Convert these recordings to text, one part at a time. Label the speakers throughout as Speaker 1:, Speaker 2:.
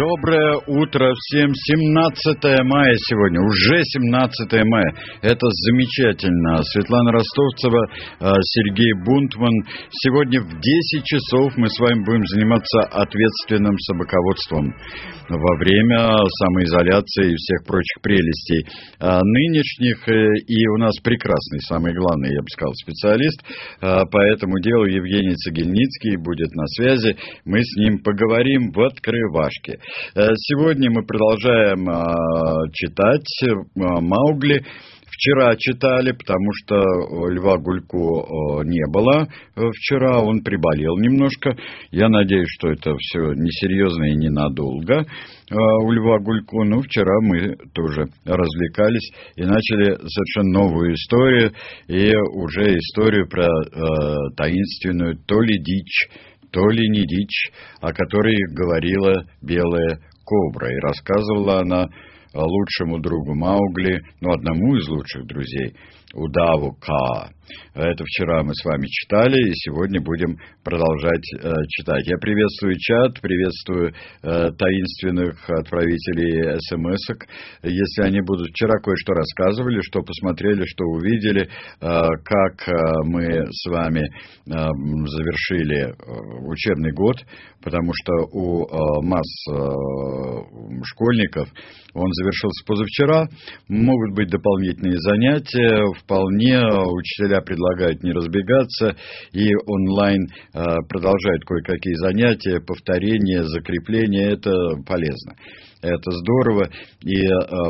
Speaker 1: Доброе утро всем. 17 мая сегодня, уже 17 мая. Это замечательно. Светлана Ростовцева, Сергей Бунтман. Сегодня в 10 часов мы с вами будем заниматься ответственным собаководством во время самоизоляции и всех прочих прелестей нынешних. И у нас прекрасный, самый главный, я бы сказал, специалист по этому делу Евгений Цегельницкий будет на связи. Мы с ним поговорим в открывашке. Сегодня мы продолжаем читать «Маугли». Вчера читали, потому что Льва Гулько не было вчера, он приболел немножко. Я надеюсь, что это все несерьезно и ненадолго у Льва Гулько. Но вчера мы тоже развлекались и начали совершенно новую историю. И уже историю про таинственную то ли дичь, то ли не дичь, о которой говорила белая кобра. И рассказывала она лучшему другу Маугли, одному из лучших друзей, удаву Ка. Это вчера мы с вами читали, и сегодня будем продолжать читать. Я приветствую чат, приветствую таинственных отправителей смс-ок. Если они будут... Вчера кое-что рассказывали, что посмотрели, что увидели, как мы с вами завершили учебный год, потому что у масс школьников он завершился позавчера. Могут быть дополнительные занятия. Вполне учителя предлагают не разбегаться, и онлайн продолжают кое-какие занятия, повторения, закрепления. Это полезно. Это здорово и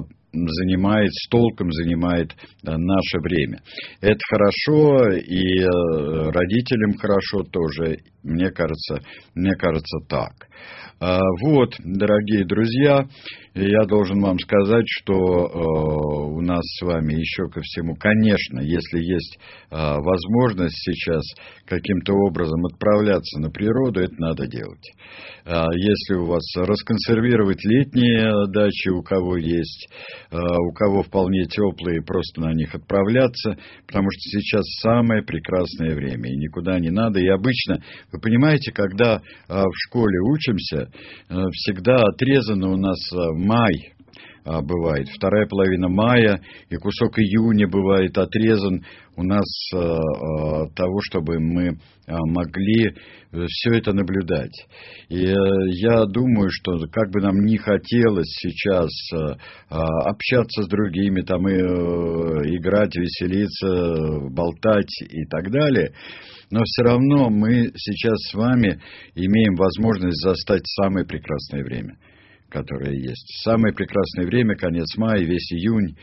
Speaker 1: с толком занимает наше время. Это хорошо, и родителям хорошо тоже, мне кажется так. Вот, дорогие друзья, я должен вам сказать, что у нас с вами еще ко всему, конечно, если есть возможность сейчас каким-то образом отправляться на природу, это надо делать. Если у вас расконсервировать летние дачи, у кого есть, у кого вполне теплые, просто на них отправляться, потому что сейчас самое прекрасное время, и никуда не надо. И обычно, вы понимаете, когда в школе учимся, всегда отрезано у нас май. Бывает вторая половина мая, и кусок июня бывает отрезан у нас от того, чтобы мы могли все это наблюдать. И я думаю, что как бы нам ни хотелось сейчас общаться с другими, там и играть, веселиться, болтать и так далее, но все равно мы сейчас с вами имеем возможность застать самое прекрасное время, которое есть. Самое прекрасное время, конец мая, весь июнь.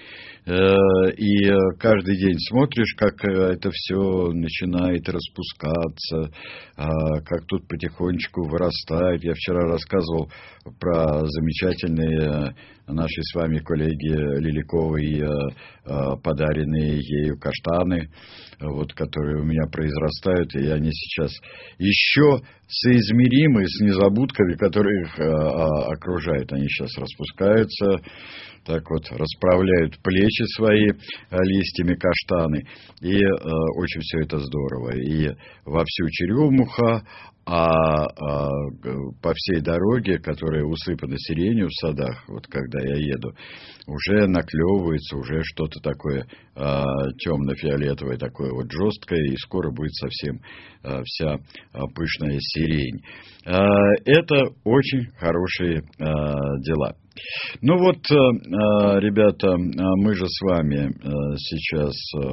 Speaker 1: И каждый день смотришь, как это все начинает распускаться, как тут потихонечку вырастает. Я вчера рассказывал про замечательные нашей с вами коллеги Лиликовой подаренные ею каштаны, которые у меня произрастают, и они сейчас еще соизмеримы с незабудками, которые их окружают. Они сейчас распускаются, так вот расправляют плечи свои листьями каштаны, и очень все это здорово. И вовсю черемуха, по всей дороге, которая усыпана сиренью в садах, когда я еду, уже наклевывается, уже что-то такое темно-фиолетовое, такое жесткое, и скоро будет совсем вся пышная сирень. Это очень хорошие дела. Ребята, мы же с вами сейчас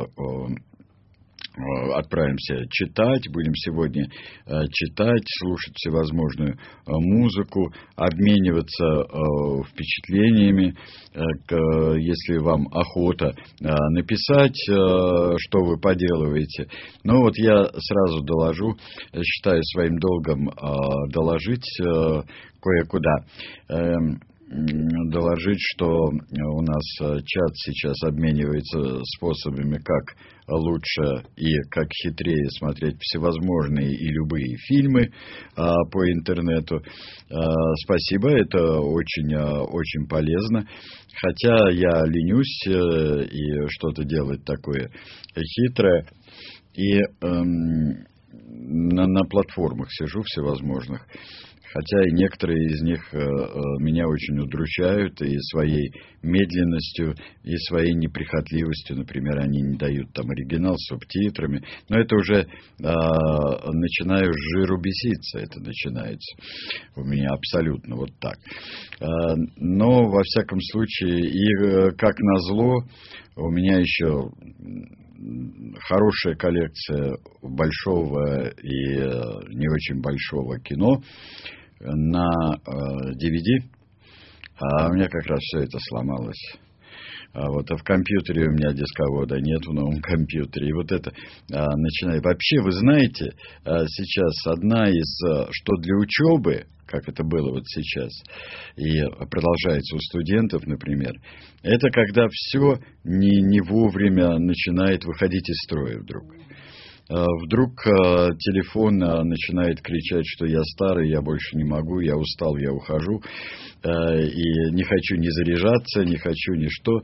Speaker 1: отправимся читать, будем сегодня читать, слушать всевозможную музыку, обмениваться впечатлениями. Если вам охота написать, что вы поделываете. Я сразу доложу, считаю своим долгом доложить кое-куда. Доложить, что у нас чат сейчас обменивается способами, как лучше и как хитрее смотреть всевозможные и любые фильмы по интернету. Спасибо, это очень, очень полезно. Хотя я ленюсь и что-то делать такое хитрое. И на платформах сижу всевозможных. Хотя и некоторые из них меня очень удручают и своей медленностью, и своей неприхотливостью. Например, они не дают там оригинал с субтитрами. Но это уже начинаю с жиру беситься. Это начинается у меня абсолютно вот так. Но, во всяком случае, и как назло, у меня еще хорошая коллекция большого и не очень большого кино на DVD, а у меня как раз все это сломалось. Вот, а в компьютере у меня дисковода нет, в новом компьютере. И вот это начинает. Вообще, вы знаете, сейчас одна из, что для учебы, как это было вот сейчас, и продолжается у студентов, например, это когда все не вовремя начинает выходить из строя вдруг. Вдруг телефон начинает кричать, что я старый, я больше не могу, я устал, я ухожу, и не хочу ни заряжаться, не хочу ни что,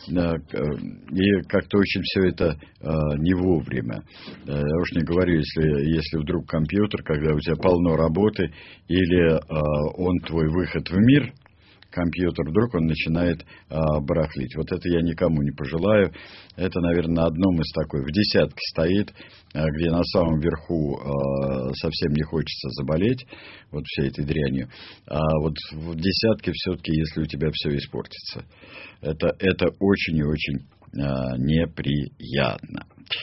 Speaker 1: и как-то очень все это не вовремя. Я уж не говорю, если вдруг компьютер, когда у тебя полно работы, или он твой выход в мир, компьютер, вдруг он начинает барахлить. Вот это я никому не пожелаю. Это, наверное, на одном из такой, в десятке стоит, где на самом верху совсем не хочется заболеть вот всей этой дрянью. А вот в десятке все-таки, если у тебя все испортится. Это очень и очень неприятно.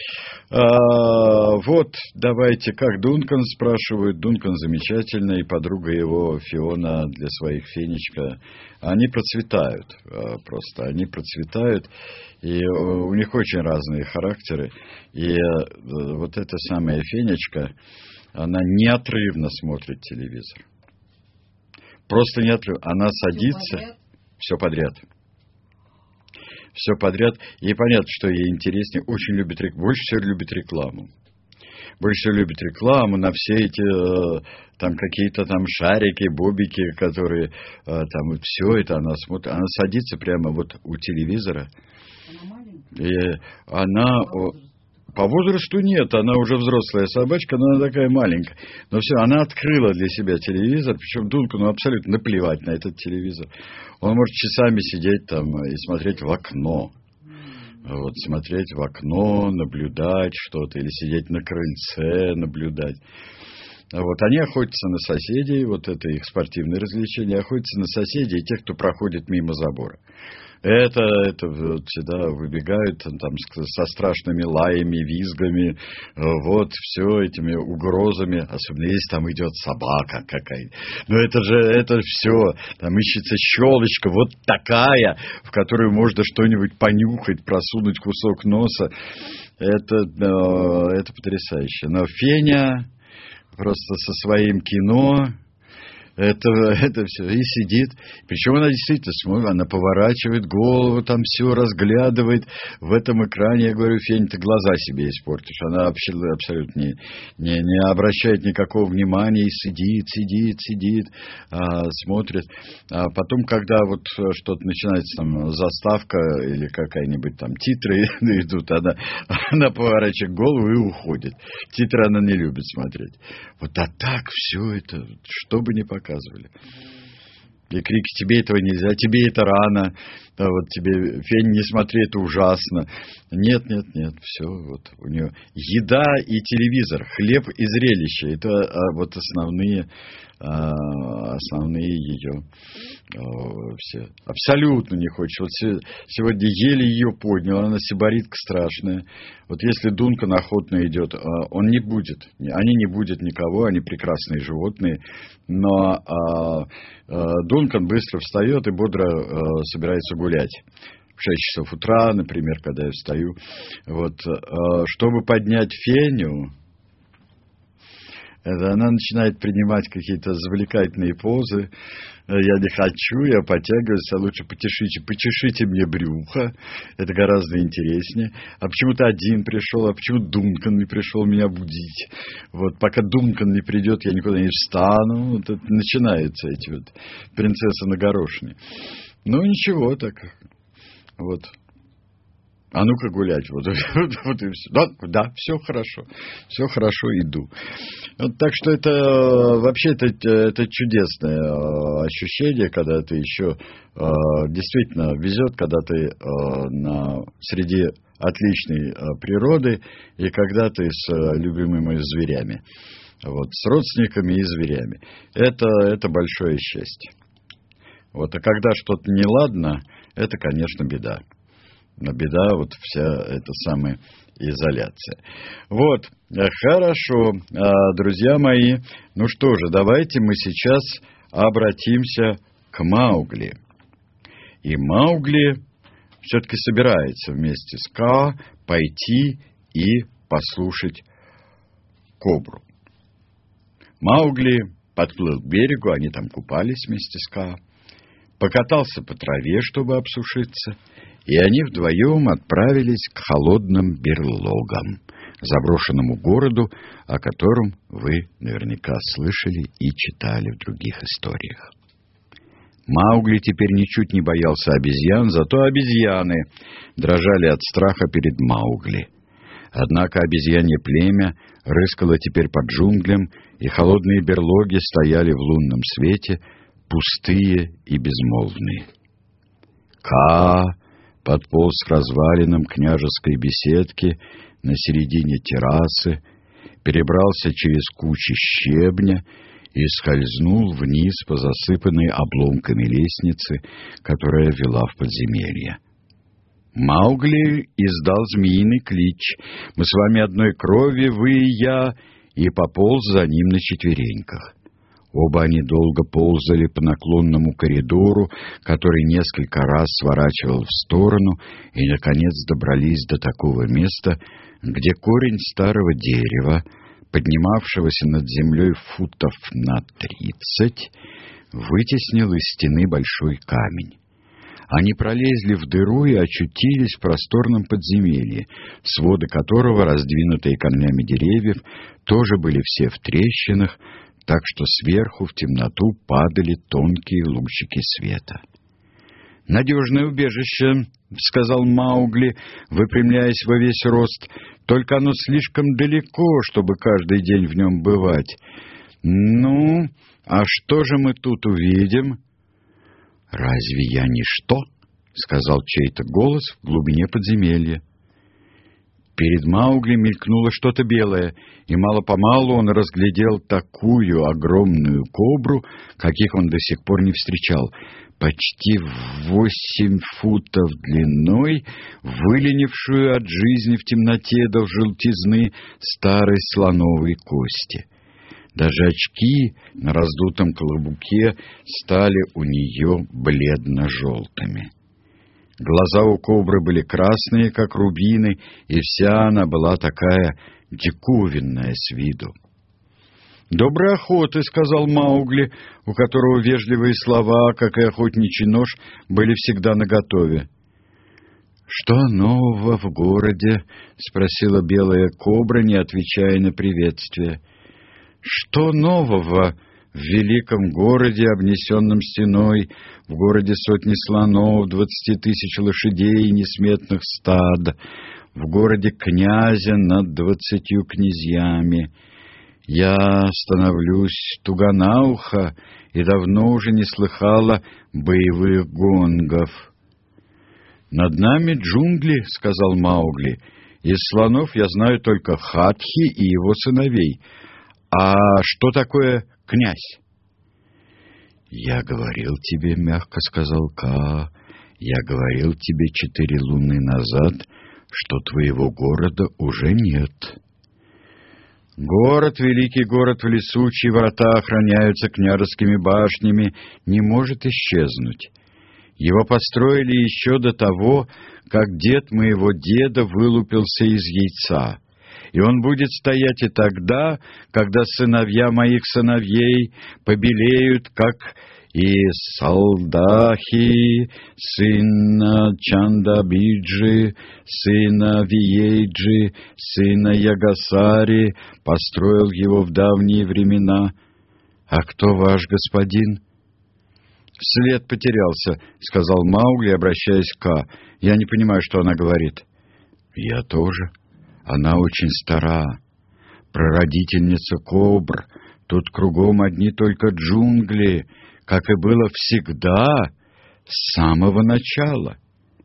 Speaker 1: Вот, давайте, как Дункан спрашивают. Дункан замечательный, подруга его, Фиона, для своих Фенечка. Они процветают, просто, они процветают, и у них очень разные характеры. И вот эта самая Фенечка, она неотрывно смотрит телевизор. Просто неотрывно. Она садится, все подряд. Все подряд. И понятно, что ей интереснее. Очень любит рекламу. Больше всего любит рекламу. Больше всего любит рекламу на все эти там какие-то там шарики, бобики, которые там все это она смотрит. Она садится прямо вот у телевизора.
Speaker 2: Она маленькая?
Speaker 1: И она... По возрасту нет, она уже взрослая собачка, но она такая маленькая. Но все, она открыла для себя телевизор, причем Дункану абсолютно наплевать на этот телевизор. Он может часами сидеть там и смотреть в окно. Вот, смотреть в окно, наблюдать что-то, или сидеть на крыльце, наблюдать. Вот, они охотятся на соседей, вот это их спортивное развлечение, охотятся на соседей и тех, кто проходит мимо забора. Это вот всегда выбегают там со страшными лаями, визгами, вот, все этими угрозами, особенно если там идет собака какая-то. Но это все, там ищется щелочка вот такая, в которую можно что-нибудь понюхать, просунуть кусок носа. Это потрясающе. Но Феня просто со своим кино... Это все. И сидит. Причем она действительно смотрит, она поворачивает голову, там все разглядывает в этом экране. Я говорю, Фень, ты глаза себе испортишь. Она абсолютно не обращает никакого внимания и сидит, смотрит. А потом, когда вот что-то начинается, там, заставка или какая-нибудь там титры идут, она поворачивает голову и уходит. Титры она не любит смотреть. Вот а так все это, что бы ни показывали. И крики: тебе этого нельзя, тебе это рано, вот тебе, Фень, не смотри, это ужасно. Нет, все, вот у нее еда и телевизор, хлеб и зрелище, это вот основные ее все. Абсолютно не хочет. Вот сегодня еле ее поднял, она сибаритка страшная. Вот если Дункан охотно идет, он не будет, они не будут никого, они прекрасные животные, но Дункан быстро встает и бодро собирается гулять. В 6 часов утра, например, когда я встаю. Вот, чтобы поднять Феню, она начинает принимать какие-то завлекательные позы. Я не хочу, я подтягиваюсь, а лучше почешите мне брюхо. Это гораздо интереснее. А почему ты один пришел, а почему Дункан не пришел меня будить? Вот, пока Дункан не придет, я никуда не встану. Вот это начинаются эти вот принцессы на горошине. Ну, ничего так. Вот. А ну-ка гулять, вот и все. Да, все хорошо, иду. Вот, так что это вообще это чудесное ощущение, когда ты еще действительно везет, когда ты среди отличной природы и когда ты с любимыми зверями, вот, с родственниками и зверями. Это большое счастье. Вот, а когда что-то неладно, это, конечно, беда. Но беда вот вся эта самая изоляция. Вот, хорошо, друзья мои. Ну что же, давайте мы сейчас обратимся к Маугли. И Маугли все-таки собирается вместе с Ка пойти и послушать кобру. Маугли подплыл к берегу, они там купались вместе с Ка, покатался по траве, чтобы обсушиться, и они вдвоем отправились к холодным берлогам, заброшенному городу, о котором вы наверняка слышали и читали в других историях. Маугли теперь ничуть не боялся обезьян, зато обезьяны дрожали от страха перед Маугли. Однако обезьянье племя рыскало теперь по джунглям, и холодные берлоги стояли в лунном свете, пустые и безмолвные. Ка подполз к развалинам княжеской беседки на середине террасы, перебрался через кучи щебня и скользнул вниз по засыпанной обломками лестнице, которая вела в подземелье. Маугли издал змеиный клич: «Мы с вами одной крови, вы и я», и пополз за ним на четвереньках. Оба они долго ползали по наклонному коридору, который несколько раз сворачивал в сторону, и, наконец, добрались до такого места, где корень старого дерева, поднимавшегося над землей футов на 30, вытеснил из стены большой камень. Они пролезли в дыру и очутились в просторном подземелье, своды которого, раздвинутые корнями деревьев, тоже были все в трещинах, так что сверху в темноту падали тонкие лучики света. «Надежное убежище», — сказал Маугли, выпрямляясь во весь рост, — «только оно слишком далеко, чтобы каждый день в нем бывать. Ну, а что же мы тут увидим?» «Разве я ничто?» — сказал чей-то голос в глубине подземелья. Перед Маугли мелькнуло что-то белое, и мало-помалу он разглядел такую огромную кобру, каких он до сих пор не встречал, почти 8 футов длиной, выленившую от жизни в темноте до желтизны старой слоновой кости. Даже очки на раздутом колобуке стали у нее бледно-желтыми. Глаза у кобры были красные, как рубины, и вся она была такая диковинная с виду. «Доброй охоты», — сказал Маугли, у которого вежливые слова, как и охотничий нож, были всегда наготове. «Что нового в городе?» — спросила белая кобра, не отвечая на приветствие. «Что нового в великом городе, обнесенном стеной, в городе сотни слонов, 20 тысяч лошадей и несметных стад, в городе князя над 20 князьями? Я становлюсь тугонаухо и давно уже не слыхала боевых гонгов». «Над нами джунгли», — сказал Маугли. «Из слонов я знаю только Хатхи и его сыновей. А что такое князь?» «Я говорил тебе, — мягко сказал Ка, — я говорил тебе 4 луны назад, что твоего города уже нет. Город, великий город в лесу, чьи врата охраняются княжескими башнями, не может исчезнуть. Его построили еще до того, как дед моего деда вылупился из яйца. И он будет стоять и тогда, когда сыновья моих сыновей побелеют, как и Салдахи, сына Чандабиджи, сына Виейджи, сына Ягасари, построил его в давние времена. А кто ваш господин?» «След потерялся», — сказал Маугли, обращаясь к Ка. «Я не понимаю, что она говорит». Я тоже. Она очень стара. Прародительница кобр. Тут кругом одни только джунгли, как и было всегда, с самого начала.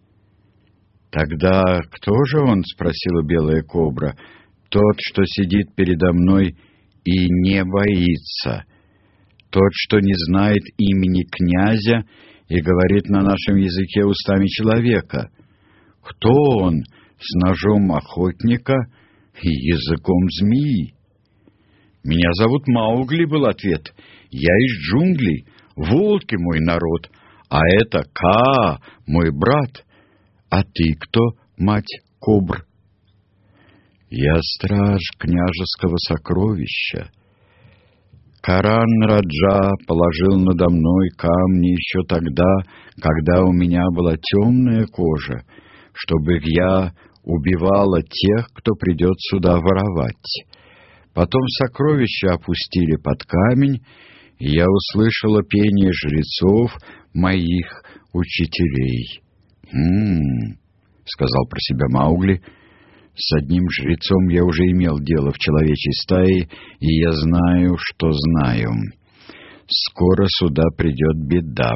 Speaker 1: «Тогда кто же он?» — спросила белая кобра. «Тот, что сидит передо мной и не боится. Тот, что не знает имени князя и говорит на нашем языке устами человека. Кто он? С ножом охотника и языком змеи?» «Меня зовут Маугли», — был ответ. «Я из джунглей, волки мой народ, а это Каа, мой брат. А ты кто, мать кобр?» «Я страж княжеского сокровища. Каран Раджа положил надо мной камни еще тогда, когда у меня была темная кожа, чтобы я убивала тех, кто придет сюда воровать. Потом сокровища опустили под камень, и я услышала пение жрецов, моих учителей». Сказал про себя Маугли. «С одним жрецом я уже имел дело в человечьей стае, и я знаю, что знаю. Скоро сюда придет беда».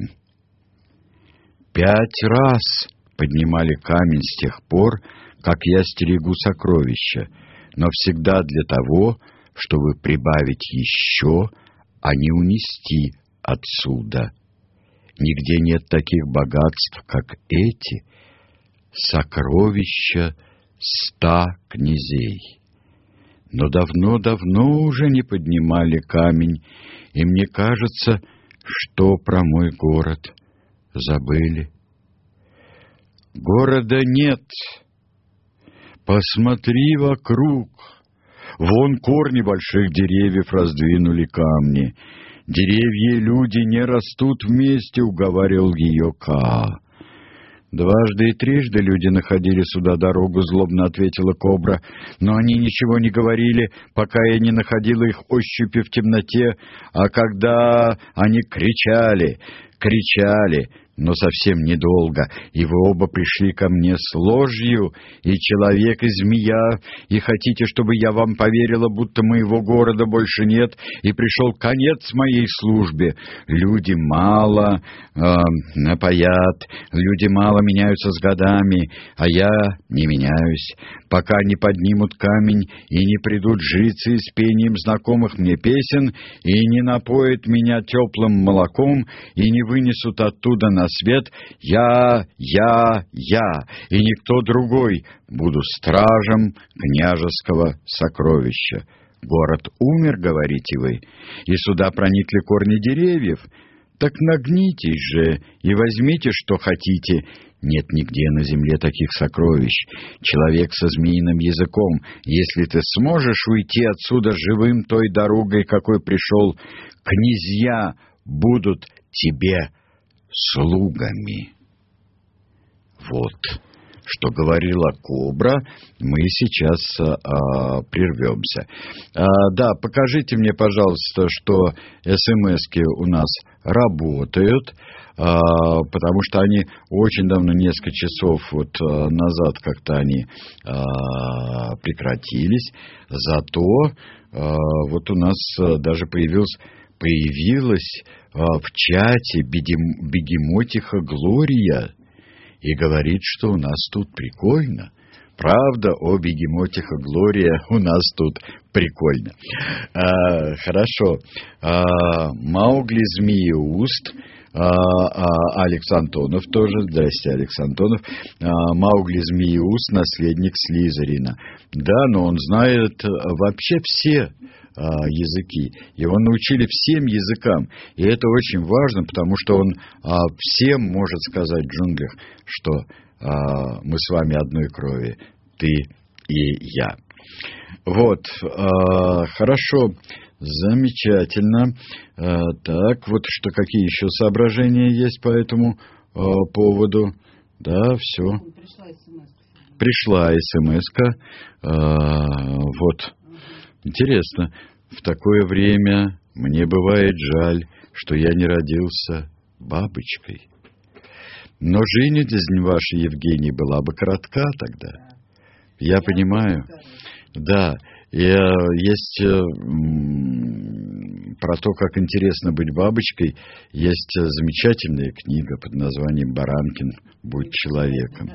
Speaker 1: 5 раз поднимали камень с тех пор, как я стерегу сокровища, но всегда для того, чтобы прибавить еще, а не унести отсюда. Нигде нет таких богатств, как эти, сокровища 100 князей. Но давно-давно уже не поднимали камень, и мне кажется, что про мой город забыли. Города нет. Посмотри вокруг. Вон корни больших деревьев раздвинули камни. Деревья и люди не растут вместе, уговаривал ее Каа. «Дважды и трижды люди находили сюда дорогу», — злобно ответила кобра, «но они ничего не говорили, пока я не находила их ощупи в темноте, а когда они кричали, но совсем недолго, и вы оба пришли ко мне с ложью, и человек, и змея, и хотите, чтобы я вам поверила, будто моего города больше нет, и пришел конец моей службе. Люди мало напоят, люди мало меняются с годами, а я не меняюсь, пока не поднимут камень, и не придут жрецы с пением знакомых мне песен, и не напоят меня теплым молоком, и не вынесут оттуда на свет, я, и никто другой буду стражем княжеского сокровища. Город умер, говорите вы, и сюда проникли корни деревьев. Так нагнитесь же и возьмите, что хотите. Нет нигде на земле таких сокровищ. Человек со змеиным языком, если ты сможешь уйти отсюда живым той дорогой, какой пришел, князья будут тебе слугами». Вот что говорила кобра. Мы сейчас прервемся. Да, покажите мне, пожалуйста, что СМС-ки у нас работают, потому что они очень давно, несколько часов назад как-то они прекратились. Зато вот у нас даже появилась в чате бегемотиха Глория и говорит, что у нас тут прикольно. Правда, о бегемотиха Глория, у нас тут прикольно. Хорошо. Маугли Змееуст. Алекс Антонов тоже. Здрасте, Алекс Антонов. Маугли Змееуст, наследник Слизерина. Да, но он знает вообще все языки. Его научили всем языкам. И это очень важно, потому что он всем может сказать в джунглях, что мы с вами одной крови, ты и я. Вот, хорошо, замечательно. Так, вот что, какие еще соображения есть по этому поводу? Да, все. Пришла смс-ка. Вот. Интересно, в такое время мне бывает жаль, что я не родился бабочкой. Но жизнь ваша, Евгений, была бы коротка тогда. Я понимаю. Да. И есть про то, как интересно быть бабочкой, есть замечательная книга под названием «Баранкин. Будь человеком».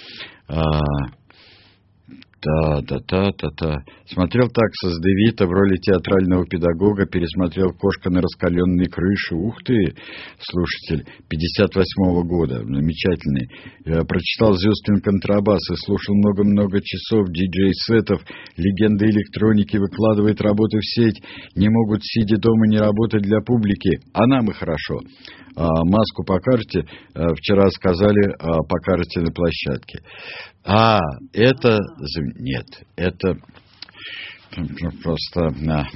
Speaker 1: Смотрел «Таксас де Вито» в роли театрального педагога, пересмотрел «Кошка на раскаленной крыше». Ух ты, слушатель, 58-го года, замечательный. Прочитал «Зюстин контрабас» и слушал много-много часов диджей-сетов. Легенды электроники выкладывает работы в сеть, не могут, сидя дома, не работать для публики. А нам и хорошо. Маску покажете? Вчера сказали, покажете на площадке. Это... Нет, это... Просто...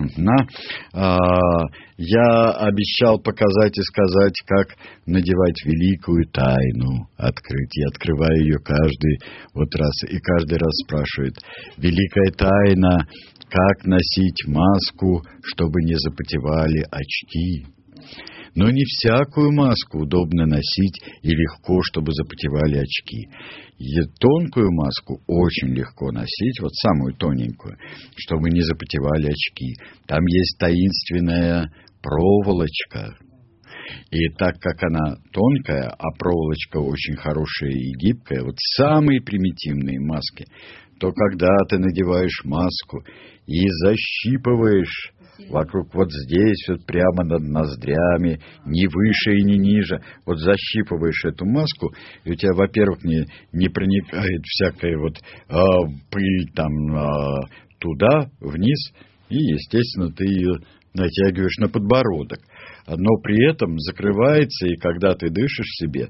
Speaker 1: Я обещал показать и сказать, как надевать великую тайну, открыть. Я открываю ее каждый раз, и каждый раз спрашивает: великая тайна, как носить маску, чтобы не запотевали очки? Но не всякую маску удобно носить и легко, чтобы запотевали очки. И тонкую маску очень легко носить, вот самую тоненькую, чтобы не запотевали очки. Там есть таинственная проволочка. И так как она тонкая, а проволочка очень хорошая и гибкая, вот самые примитивные маски, то когда ты надеваешь маску и защипываешь вокруг вот здесь, вот прямо над ноздрями, не выше и не ниже, вот защипываешь эту маску, и у тебя, во-первых, не проникает всякая вот пыль там туда, вниз, и, естественно, ты ее натягиваешь на подбородок. Но при этом закрывается, и когда ты дышишь себе,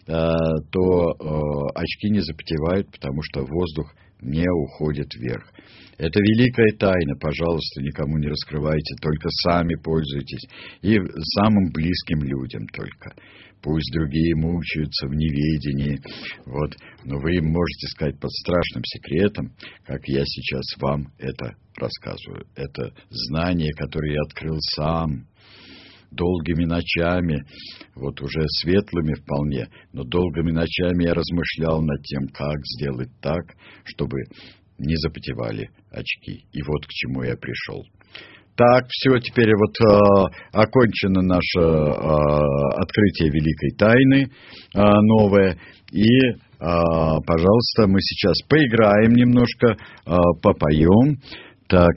Speaker 1: то очки не запотевают, потому что воздух не уходит вверх. Это великая тайна, пожалуйста, никому не раскрывайте, только сами пользуйтесь. И самым близким людям только. Пусть другие мучаются в неведении. Вот. Но вы им можете сказать под страшным секретом, как я сейчас вам это рассказываю. Это знание, которое я открыл сам. Долгими ночами, вот уже светлыми вполне, но долгими ночами я размышлял над тем, как сделать так, чтобы не запотевали очки. И вот к чему я пришел. Так, все, теперь вот окончено наше открытие великой тайны новое. И, пожалуйста, мы сейчас поиграем немножко, попоем. Так,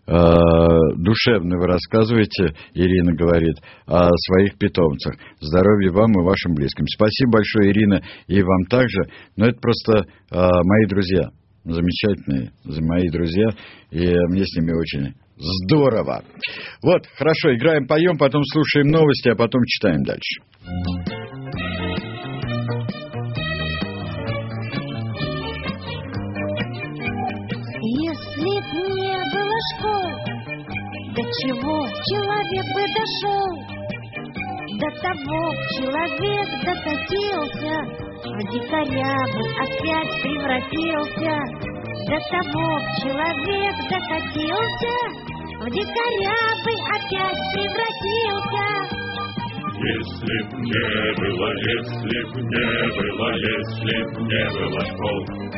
Speaker 1: душевно вы рассказываете, Ирина говорит, о своих питомцах. Здоровья вам и вашим близким. Спасибо большое, Ирина, и вам также. Но это просто мои друзья, замечательные мои друзья, и мне с ними очень здорово. Вот, хорошо, играем, поем, потом слушаем новости, а потом читаем дальше.
Speaker 2: Если б не было школ, до чего человек бы дошел? До того человек докатился, в дикаря бы опять превратился. До того человек докатился, в дикаря бы опять превратился.
Speaker 3: Если б не было, если б не было, если б не было школ.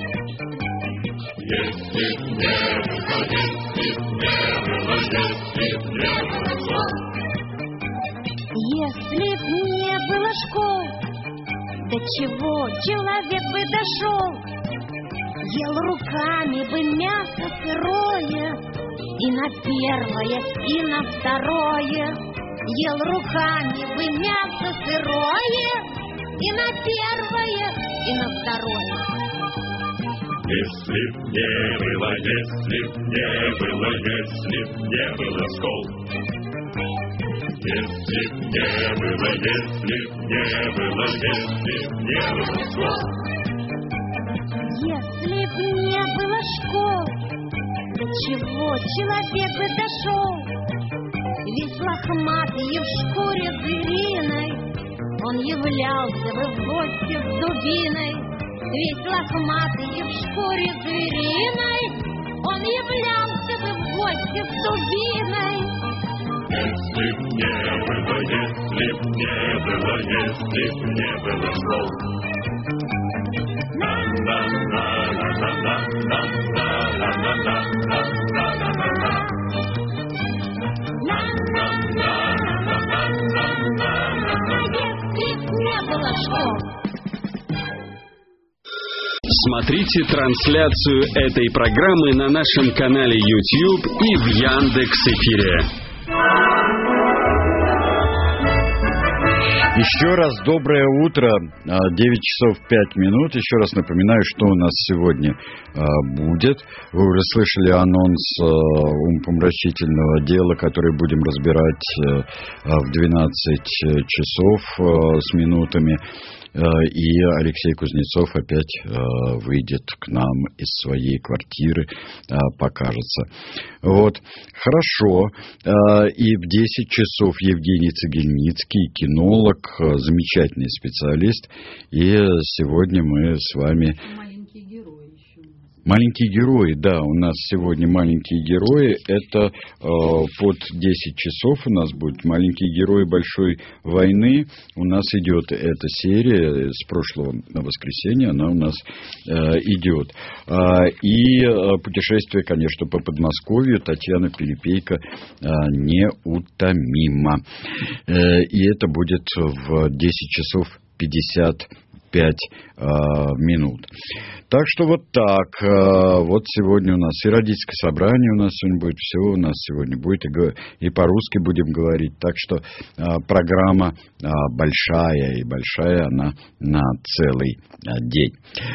Speaker 3: Если б не было, если б не было, если б не было школ.
Speaker 2: Если б не было школ, до чего человек бы дошел? Ел руками бы мясо сырое, и на первое, и на второе. Ел руками бы мясо сырое, и на первое, и на второе.
Speaker 3: Если б не было, если б не было, если б не было школ. Если б не было, если б не было, если б не было школ.
Speaker 2: Если б не было школ, до чего человек бы дошел? Весь лохматый и в шкуре звериной, он являлся бы в гости с дубиной. Весь лохматый и в шкуре звериной, он являлся бы в гости с дубиной.
Speaker 3: Если б не было, если б не было, если б не было школ. На-на-на-на-на-на-на.
Speaker 4: Смотрите трансляцию этой программы на нашем канале YouTube и в Яндекс.Эфире.
Speaker 1: Еще раз доброе утро, 9 часов 5 минут. Еще раз напоминаю, что у нас сегодня будет. Вы уже слышали анонс умопомрачительного дела, которое будем разбирать в 12 часов с минутами. И Алексей Кузнецов опять выйдет к нам из своей квартиры, покажется. Вот, хорошо. И в 10 часов Евгений Цегельницкий, кинолог, замечательный специалист. И сегодня мы с вами... Маленькие герои, да, у нас сегодня маленькие герои. Это под 10 часов у нас будет маленькие герои большой войны. У нас идет эта серия с прошлого воскресенья, она у нас идет. И путешествие, конечно, по Подмосковью Татьяна Пилипейко неутомима. И это будет в 10 часов 55 минут. Так что вот так. Вот сегодня у нас и родительское собрание у нас сегодня будет. Все у нас сегодня будет. И по-русски будем говорить. Так что программа большая. И большая она на целый день.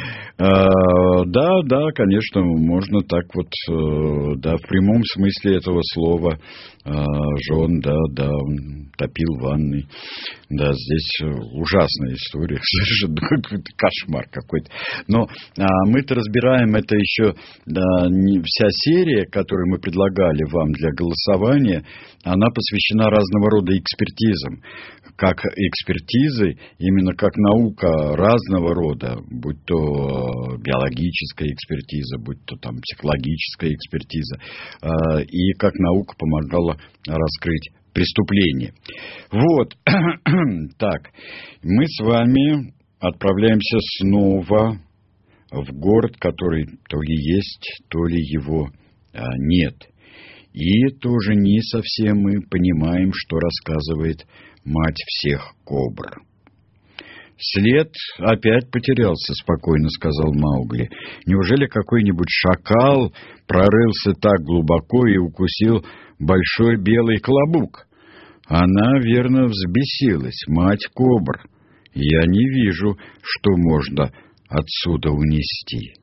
Speaker 1: Да, конечно, можно так вот, да, в прямом смысле этого слова. Жен, да, он топил ванной. Да, здесь ужасная история. Совершенно какой-то кошмар какой-то. Но мы-то разбираем это еще, не вся серия, которую мы предлагали вам для голосования, она посвящена разного рода экспертизам. Как экспертизы, именно как наука разного рода, будь то биологическая экспертиза, будь то там психологическая экспертиза, и как наука помогала раскрыть преступление. Вот, так, мы с вами отправляемся снова в город, который то ли есть, то ли его нет. И тоже не совсем мы понимаем, что рассказывает мать всех кобр. «След опять потерялся», — спокойно сказал Маугли. «Неужели какой-нибудь шакал прорылся так глубоко и укусил большой белый клобук? Она, верно, взбесилась, мать кобр. Я не вижу, что можно отсюда унести».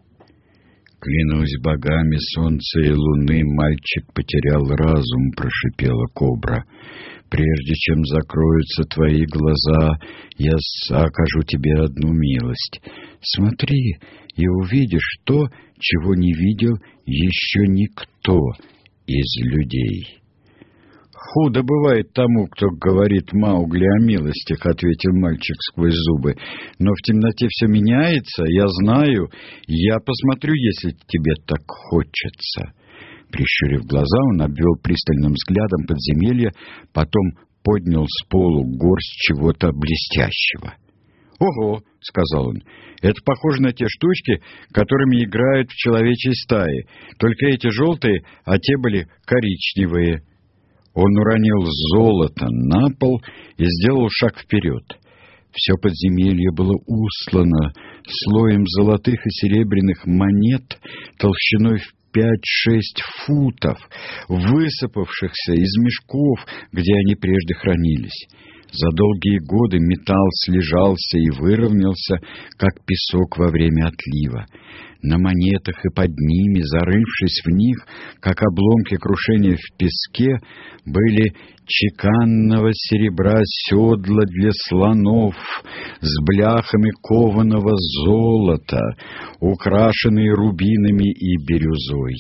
Speaker 1: «Клянусь богами солнца и луны, мальчик потерял разум», — прошипела кобра. «Прежде чем закроются твои глаза, я окажу тебе одну милость. Смотри и увидишь то, чего не видел еще никто из людей». «Худо бывает тому, кто говорит Маугли о милостях», — ответил мальчик сквозь зубы. «Но в темноте все меняется, я знаю. Я посмотрю, если тебе так хочется». Прищурив глаза, он обвел пристальным взглядом подземелье, потом поднял с полу горсть чего-то блестящего. «Ого!» — сказал он. «Это похоже на те штучки, которыми играют в человечьей стае. Только эти желтые, а те были коричневые». Он уронил золото на пол и сделал шаг вперед. Все подземелье было услано слоем золотых и серебряных монет толщиной в 5-6 футов, высыпавшихся из мешков, где они прежде хранились. За долгие годы металл слежался и выровнялся, как песок во время отлива. На монетах и под ними, зарывшись в них, как обломки крушения в песке, были чеканного серебра седла для слонов с бляхами кованого золота, украшенные рубинами и бирюзой.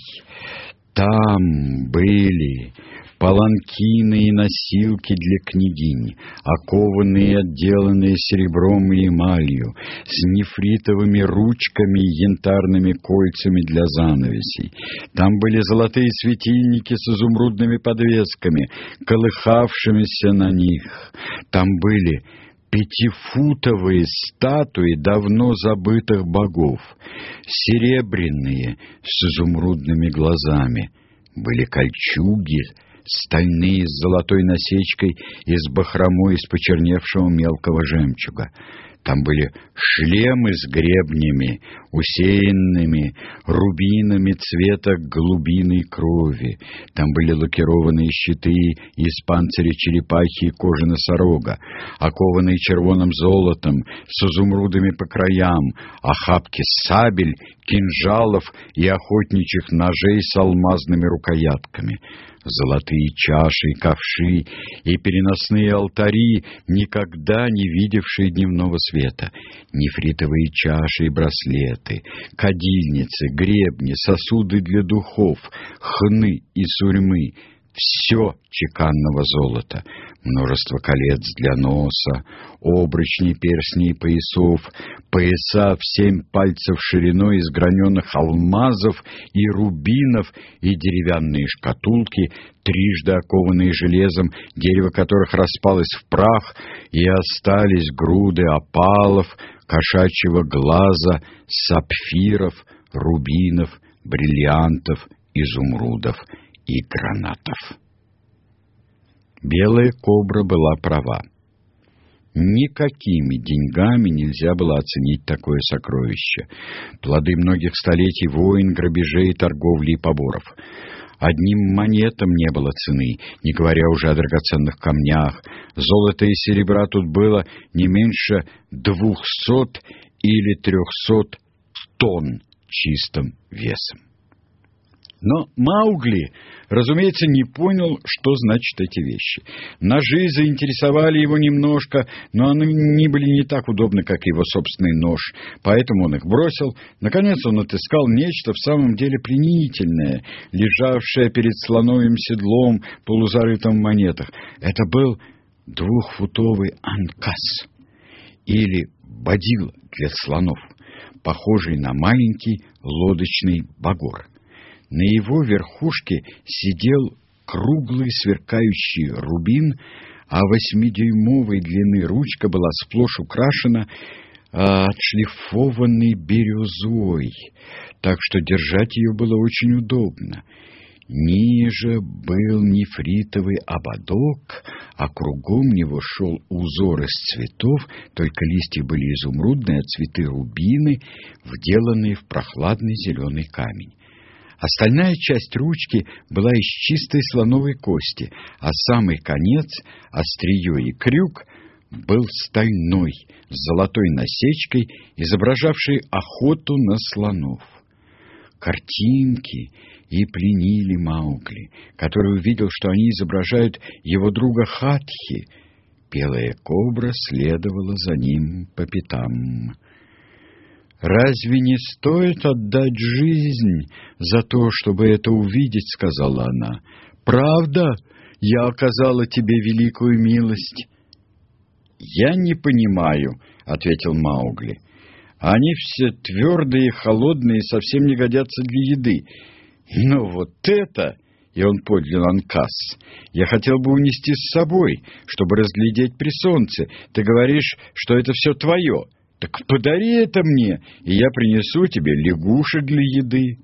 Speaker 1: Там были паланкины и носилки для княгинь, окованные и отделанные серебром и эмалью, с нефритовыми ручками и янтарными кольцами для занавесей. Там были золотые светильники с изумрудными подвесками, колыхавшимися на них. Там были 5-футовые статуи давно забытых богов, серебряные с изумрудными глазами. Были кольчуги, стальные с золотой насечкой и с бахромой из почерневшего мелкого жемчуга. Там были шлемы с гребнями, усеянными рубинами цвета голубиной крови. Там были лакированные щиты из панциря черепахи и кожи носорога, окованные червоным золотом, с изумрудами по краям, охапки сабель, кинжалов и охотничьих ножей с алмазными рукоятками. Золотые чаши и ковши и переносные алтари, никогда не видевшие дневного света, нефритовые чаши и браслеты, кадильницы, гребни, сосуды для духов, хны и сурьмы — все чеканного золота, множество колец для носа, обручни, перстней и поясов, пояса в 7 пальцев шириной из граненых алмазов и рубинов и деревянные шкатулки, трижды окованные железом, дерево которых распалось в прах, и остались груды опалов, кошачьего глаза, сапфиров, рубинов, бриллиантов, изумрудов и гранатов. Белая кобра была права. Никакими деньгами нельзя было оценить такое сокровище. Плоды многих столетий войн, грабежей, торговли и поборов. Одним монетам не было цены, не говоря уже о драгоценных камнях. Золота и серебра тут было не меньше 200 или 300 тонн чистым весом. Но Маугли, разумеется, не понял, что значат эти вещи. Ножи заинтересовали его немножко, но они были не так удобны, как его собственный нож, поэтому он их бросил. Наконец он отыскал нечто в самом деле пленительное, лежавшее перед слоновым седлом, полузарытым в монетах. Это был 2-футовый анкас, или бодила для слонов, похожий на маленький лодочный багор. На его верхушке сидел круглый сверкающий рубин, а 8-дюймовой длины ручка была сплошь украшена отшлифованной бирюзой, так что держать ее было очень удобно. Ниже был нефритовый ободок, а кругом него шел узор из цветов, только листья были изумрудные, а цветы рубины, вделанные в прохладный зеленый камень. Остальная часть ручки была из чистой слоновой кости, а самый конец, острие и крюк, был стальной, с золотой насечкой, изображавшей охоту на слонов. Картинки и пленили Маугли, который увидел, что они изображают его друга Хатхи. Белая кобра следовала за ним по пятам. «Разве не стоит отдать жизнь за то, чтобы это увидеть?» — сказала она. «Правда, я оказала тебе великую милость». «Я не понимаю», — ответил Маугли. «Они все твердые, холодные, совсем не годятся для еды. Но вот это...» — и он поднял анкас. «Я хотел бы унести с собой, чтобы разглядеть при солнце. Ты говоришь, что это все твое. Так подари это мне, и я принесу тебе лягушек для еды».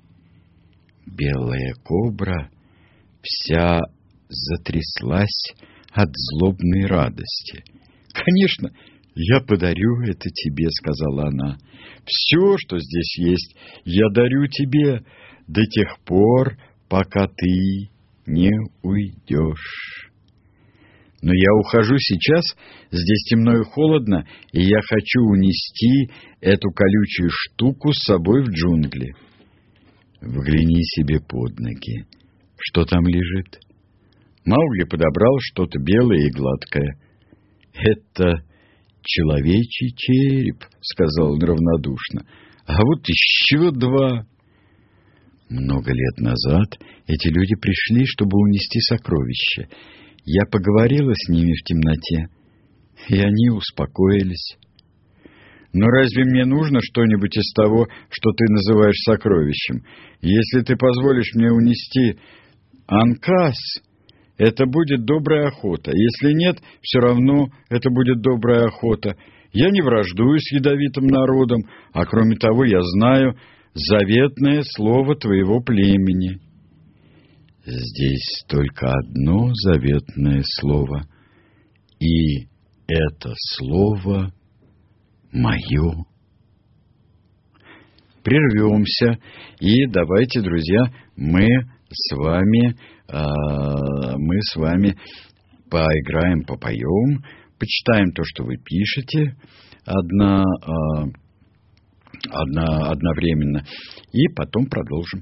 Speaker 1: Белая кобра вся затряслась от злобной радости. «Конечно, я подарю это тебе», — сказала она. «Все, что здесь есть, я дарю тебе до тех пор, пока ты не уйдешь. Но я ухожу сейчас, здесь темно и холодно, и я хочу унести эту колючую штуку с собой в джунгли». Взгляни себе под ноги. Что там лежит? Маугли подобрал что-то белое и гладкое. «Это человечий череп», — сказал он равнодушно. «А вот еще 2. Много лет назад эти люди пришли, чтобы унести сокровища. Я поговорила с ними в темноте, и они успокоились. Но разве мне нужно что-нибудь из того, что ты называешь сокровищем? Если ты позволишь мне унести анкас, это будет добрая охота. Если нет, все равно это будет добрая охота. Я не враждую с ядовитым народом, а кроме того, я знаю заветное слово твоего племени. Здесь только одно заветное слово, и это слово мое. Прервемся, и давайте, друзья, мы с вами поиграем, попоем, почитаем то, что вы пишете одновременно, и потом продолжим.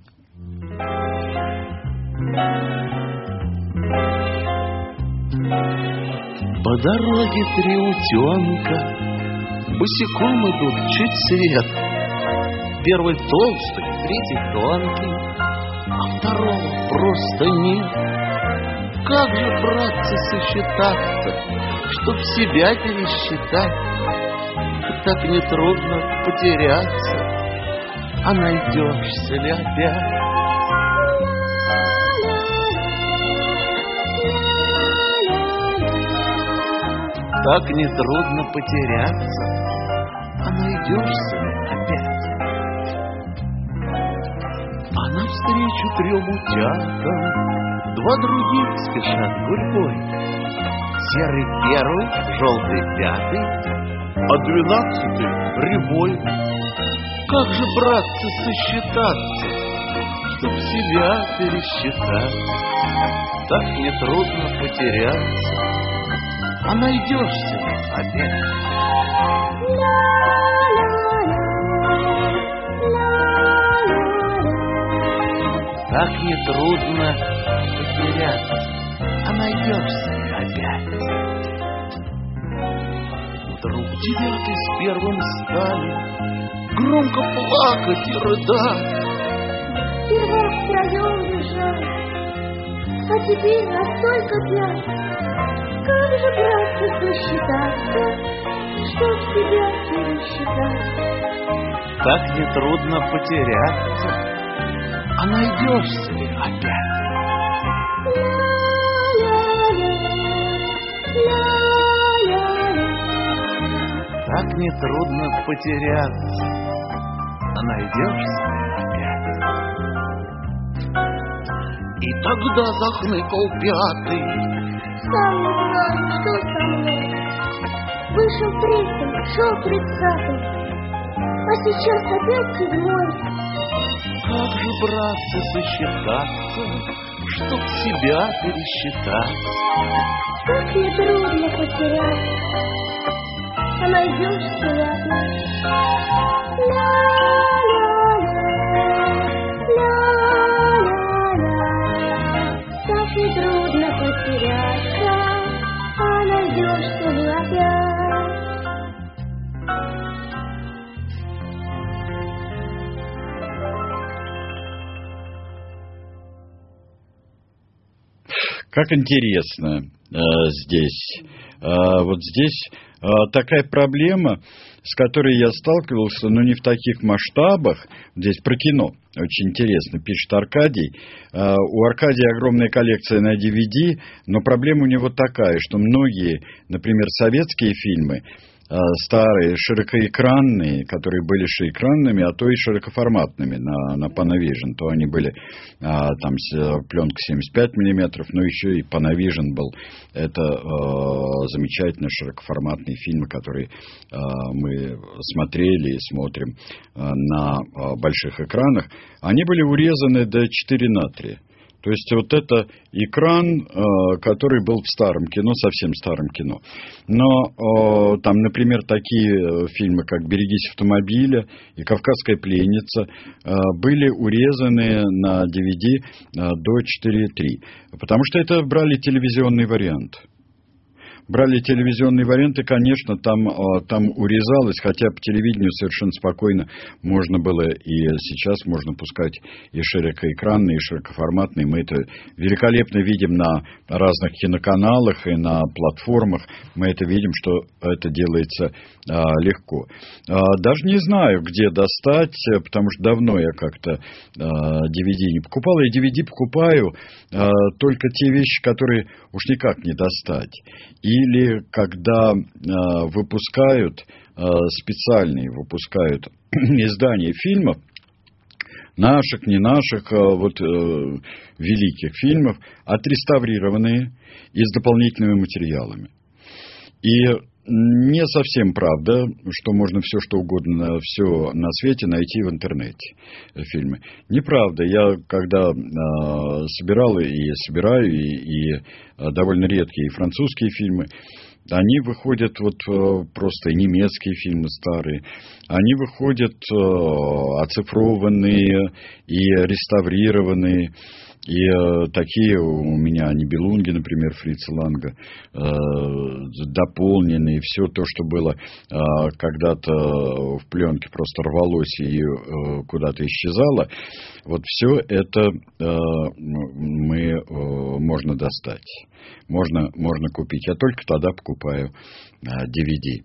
Speaker 5: По дороге 3 утенка босиком идут чуть свет. Первый толстый, третий тонкий, а второго просто нет. Как же, братцы, сосчитаться, чтоб себя пересчитать? Так нетрудно потеряться, а найдешься ли опять? Так нетрудно потеряться, а найдешься ли опять? А навстречу 3 утятам 2 других спешат гурьбой. Серый первый, желтый пятый, а 12-й рябой. Как же, братцы, сосчитаться, чтоб себя пересчитать? Так нетрудно потеряться, а найдешься ли опять? Так нетрудно потеряться, а найдешься ли опять? Вдруг 9-й с первым стали громко плакать и рыдать.
Speaker 2: Сперва втроем лежали, а теперь настолько 5. Как же, братцы, сосчитаться, чтоб себя пересчитать?
Speaker 5: Так нетрудно потеряться, а найдешься ли опять? Так нетрудно потеряться, а найдешься ли опять? И тогда захныкал 5-й.
Speaker 2: Сам не знаю, что со мной. Вышел 3-й, шел 30-й, а сейчас опять 7-й.
Speaker 5: Как же, братцы, сосчитаться, чтоб себя пересчитать?
Speaker 2: Как нетрудно потеряться, а найдешься ли опять? Так нетрудно потеряться, а найдешься ли опять?
Speaker 1: Как интересно здесь. Вот здесь такая проблема, с которой я сталкивался, но не в таких масштабах. Здесь про кино. Очень интересно, пишет Аркадий. У Аркадия огромная коллекция на DVD, но проблема у него такая, что многие, например, советские фильмы, старые, широкоэкранные, которые были широкоэкранными, а то и широкоформатными на Panavision. То они были там пленка 75 миллиметров, но еще и Panavision был. Это замечательно широкоформатные фильмы, которые мы смотрели и смотрим на больших экранах. Они были урезаны до 4:3. То есть вот это экран, который был в старом кино, совсем старом кино. Но там, например, такие фильмы, как «Берегись автомобиля» и «Кавказская пленница» были урезаны на DVD до 4:3. Потому что это брали телевизионный вариант. брали телевизионные варианты, конечно, там урезалось, хотя по телевидению совершенно спокойно можно было, и сейчас можно пускать и широкоэкранные, и широкоформатные. Мы это великолепно видим на разных киноканалах и на платформах. Мы это видим, что это делается легко. Даже не знаю, где достать, потому что давно я как-то DVD не покупал. Я DVD покупаю только те вещи, которые уж никак не достать. Или когда выпускают издания фильмов, наших, не наших, великих фильмов, отреставрированные и с дополнительными материалами. И не совсем правда, что можно все, что угодно, все на свете найти в интернете фильмы. Неправда. Я когда собирал и собираю, и довольно редкие французские фильмы, они выходят просто и немецкие фильмы старые, они выходят оцифрованные и реставрированные. И такие у меня Нибелунги, например, Фрица Ланга, дополненные, все то, что было когда-то в пленке, просто рвалось и куда-то исчезало, все это можно достать, можно купить. Я только тогда покупаю DVD.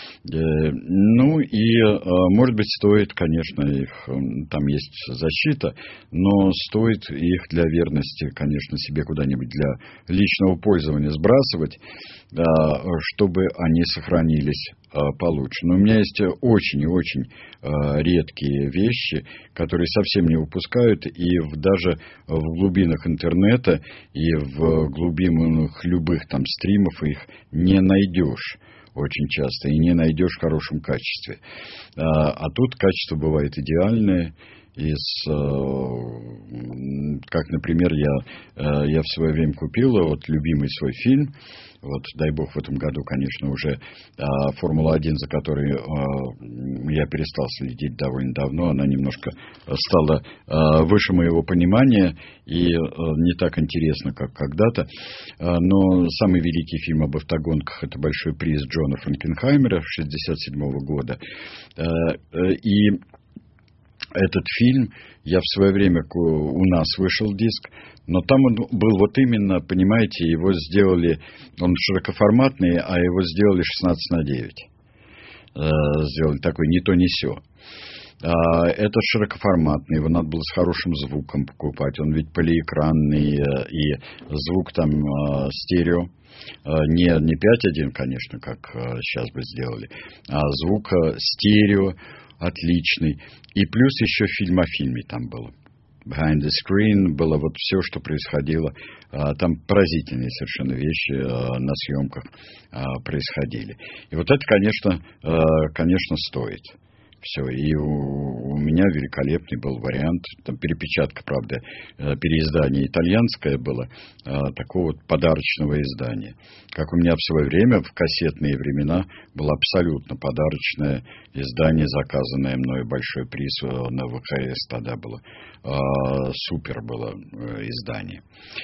Speaker 1: Может быть, стоит, конечно, их, там есть защита, но стоит их для верности, конечно, себе куда-нибудь для личного пользования сбрасывать, чтобы они сохранились получше. Но у меня есть очень и очень редкие вещи, которые совсем не выпускают, и даже в глубинах интернета, и в глубинах любых там стримов их не найдешь очень часто, и не найдешь в хорошем качестве. А тут качество бывает идеальное. Как, например, я в свое время купил любимый свой фильм, дай бог в этом году, конечно, уже Формула-1, за которой я перестал следить довольно давно, она немножко стала выше моего понимания и не так интересна, как когда-то. Но самый великий фильм об автогонках — это «Большой приз» Джона Франкенхаймера 1967 года. И этот фильм, я в свое время, у нас вышел диск, но там он был именно, понимаете, его сделали, он широкоформатный, а его сделали 16:9. Сделали такой не то, не сё. Этот широкоформатный, его надо было с хорошим звуком покупать, он ведь полиэкранный, и звук там стерео. Не 5.1, конечно, как сейчас бы сделали, а звук стерео отличный. И плюс еще фильм о фильме там было. Behind the Screen было все, что происходило. Там поразительные совершенно вещи на съемках происходили. И это, конечно, стоит. Все. И у меня великолепный был вариант. Там перепечатка, правда, переиздание итальянское было, такого подарочного издания. Как у меня в свое время, в кассетные времена, было абсолютно подарочное издание, заказанное мной, «Большой приз» на ВХС тогда было. Супер было издание.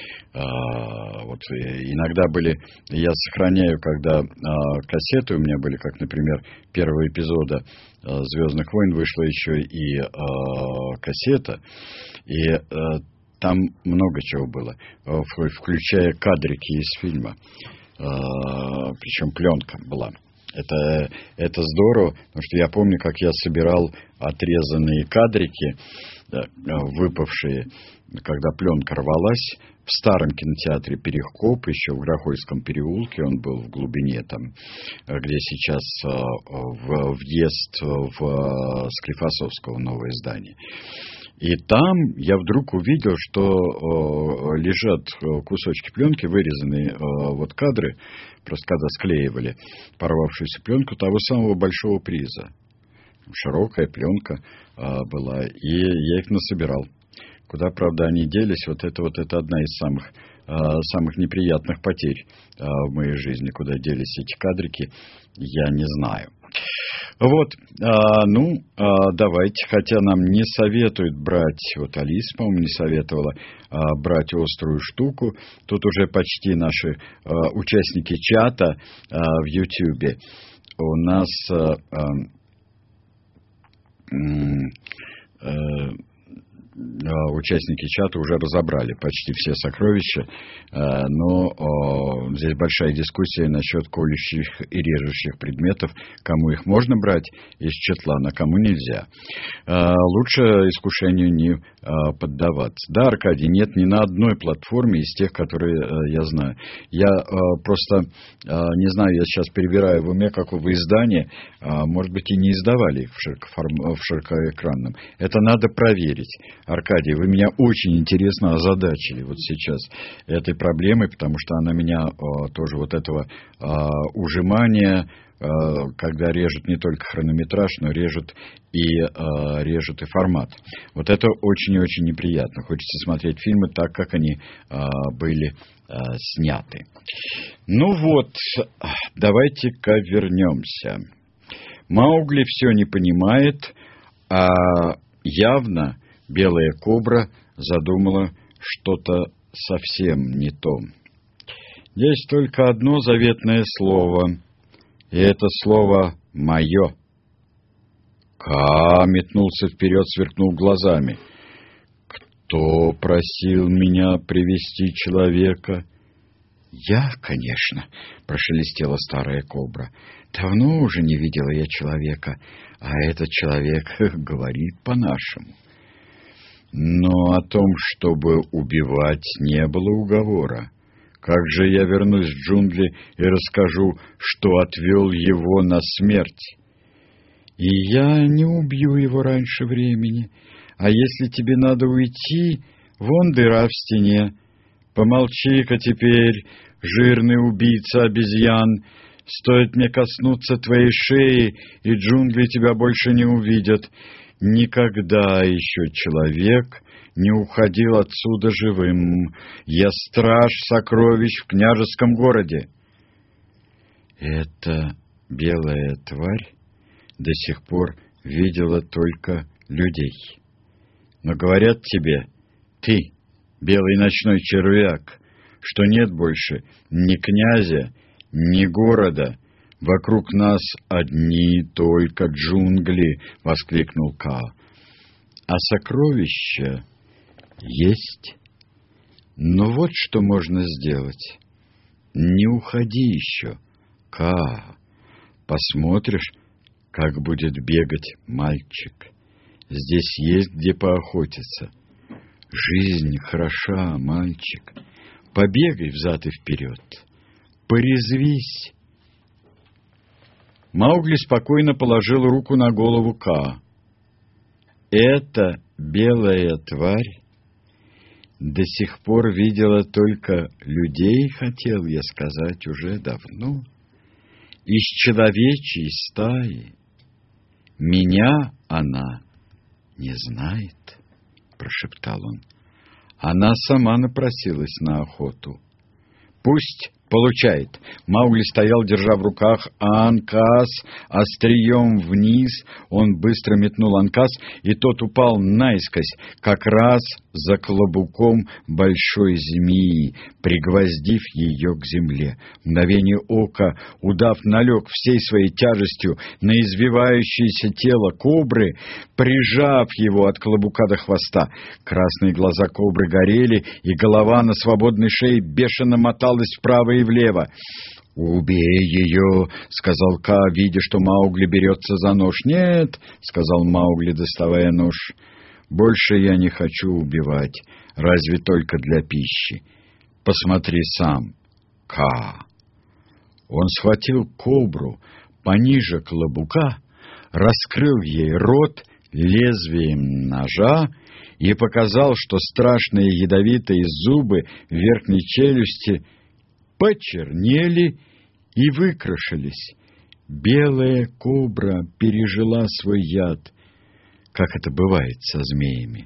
Speaker 1: Иногда были, я сохраняю, когда кассеты у меня были, как, например, первого эпизода «Звездных войн» вышла еще и кассета, и там много чего было, включая кадрики из фильма, причем пленка была. Это здорово, потому что я помню, как я собирал отрезанные кадрики, выпавшие, когда пленка рвалась, в старом кинотеатре «Перекоп», еще в Грохольском переулке, он был в глубине, там, где сейчас въезд в Склифосовского новое здание. И там я вдруг увидел, что лежат кусочки пленки, вырезанные кадры, просто когда склеивали порвавшуюся пленку того самого «Большого приза». Широкая пленка была, и я их насобирал. Куда, правда, они делись, это одна из самых неприятных потерь в моей жизни. Куда делись эти кадрики, я не знаю. Вот, давайте, хотя нам не советуют брать, вот Алиса, по-моему, не советовала брать острую штуку, тут уже почти наши участники чата в Ютьюбе у нас участники чата уже разобрали почти все сокровища, но здесь большая дискуссия насчет колющих и режущих предметов, кому их можно брать из четлана, а кому нельзя. Лучше искушению не поддаваться. Да, Аркадий, нет ни на одной платформе из тех, которые я знаю. Я просто не знаю, я сейчас перебираю в уме, какого издания, может быть, и не издавали их в широкоэкранном. Это надо проверить. Аркадий, вы меня очень интересно озадачили вот сейчас этой проблемой, потому что она меня тоже вот этого ужимания, когда режут не только хронометраж, но режут и формат. Вот это очень и очень неприятно. Хочется смотреть фильмы так, как они были сняты. Ну вот, давайте-ка вернемся. Маугли все не понимает, а явно белая кобра задумала что-то совсем не то. Есть только одно заветное слово, и это слово «моё». Ка метнулся вперед, сверкнул глазами. «Кто просил меня привести человека?» «Я, конечно», — прошелестела старая кобра. «Давно уже не видела я человека, а этот человек говорит по-нашему». Но о том, чтобы убивать, не было уговора. Как же я вернусь в джунгли и расскажу, что отвел его на смерть? И я не убью его раньше времени. А если тебе надо уйти, вон дыра в стене. Помолчи-ка теперь, жирный убийца обезьян. Стоит мне коснуться твоей шеи, и джунгли тебя больше не увидят. Никогда еще человек не уходил отсюда живым. Я страж сокровищ в княжеском городе. Эта белая тварь до сих пор видела только людей. Но говорят тебе, ты, белый ночной червяк, что нет больше ни князя, ни города. «Вокруг нас одни только джунгли!» — воскликнул Ка. «А сокровища есть. Но вот что можно сделать. Не уходи еще, Ка. Посмотришь, как будет бегать мальчик. Здесь есть где поохотиться. Жизнь хороша, мальчик. Побегай взад и вперед. Порезвись». Маугли спокойно положил руку на голову Ка. «Эта белая тварь до сих пор видела только людей, хотел я сказать, уже давно, из человечьей стаи. Меня она не знает», — прошептал он. «Она сама напросилась на охоту. Пусть получает». Маугли стоял, держа в руках анкас острием вниз. Он быстро метнул анкас, и тот упал наискось, как раз за клобуком большой змеи, пригвоздив ее к земле. В мгновение ока удав налег всей своей тяжестью на извивающееся тело кобры, прижав его от клобука до хвоста. Красные глаза кобры горели, и голова на свободной шее бешено моталась вправо и влево. «Убей ее!» — сказал Ка, видя, что Маугли берется за нож. «Нет!» — сказал Маугли, доставая нож. «Больше я не хочу убивать, разве только для пищи. Посмотри сам, Ка!» Он схватил кобру пониже клобука, раскрыл ей рот лезвием ножа и показал, что страшные ядовитые зубы верхней челюсти почернели и выкрашились. Белая кобра пережила свой яд, как это бывает со змеями.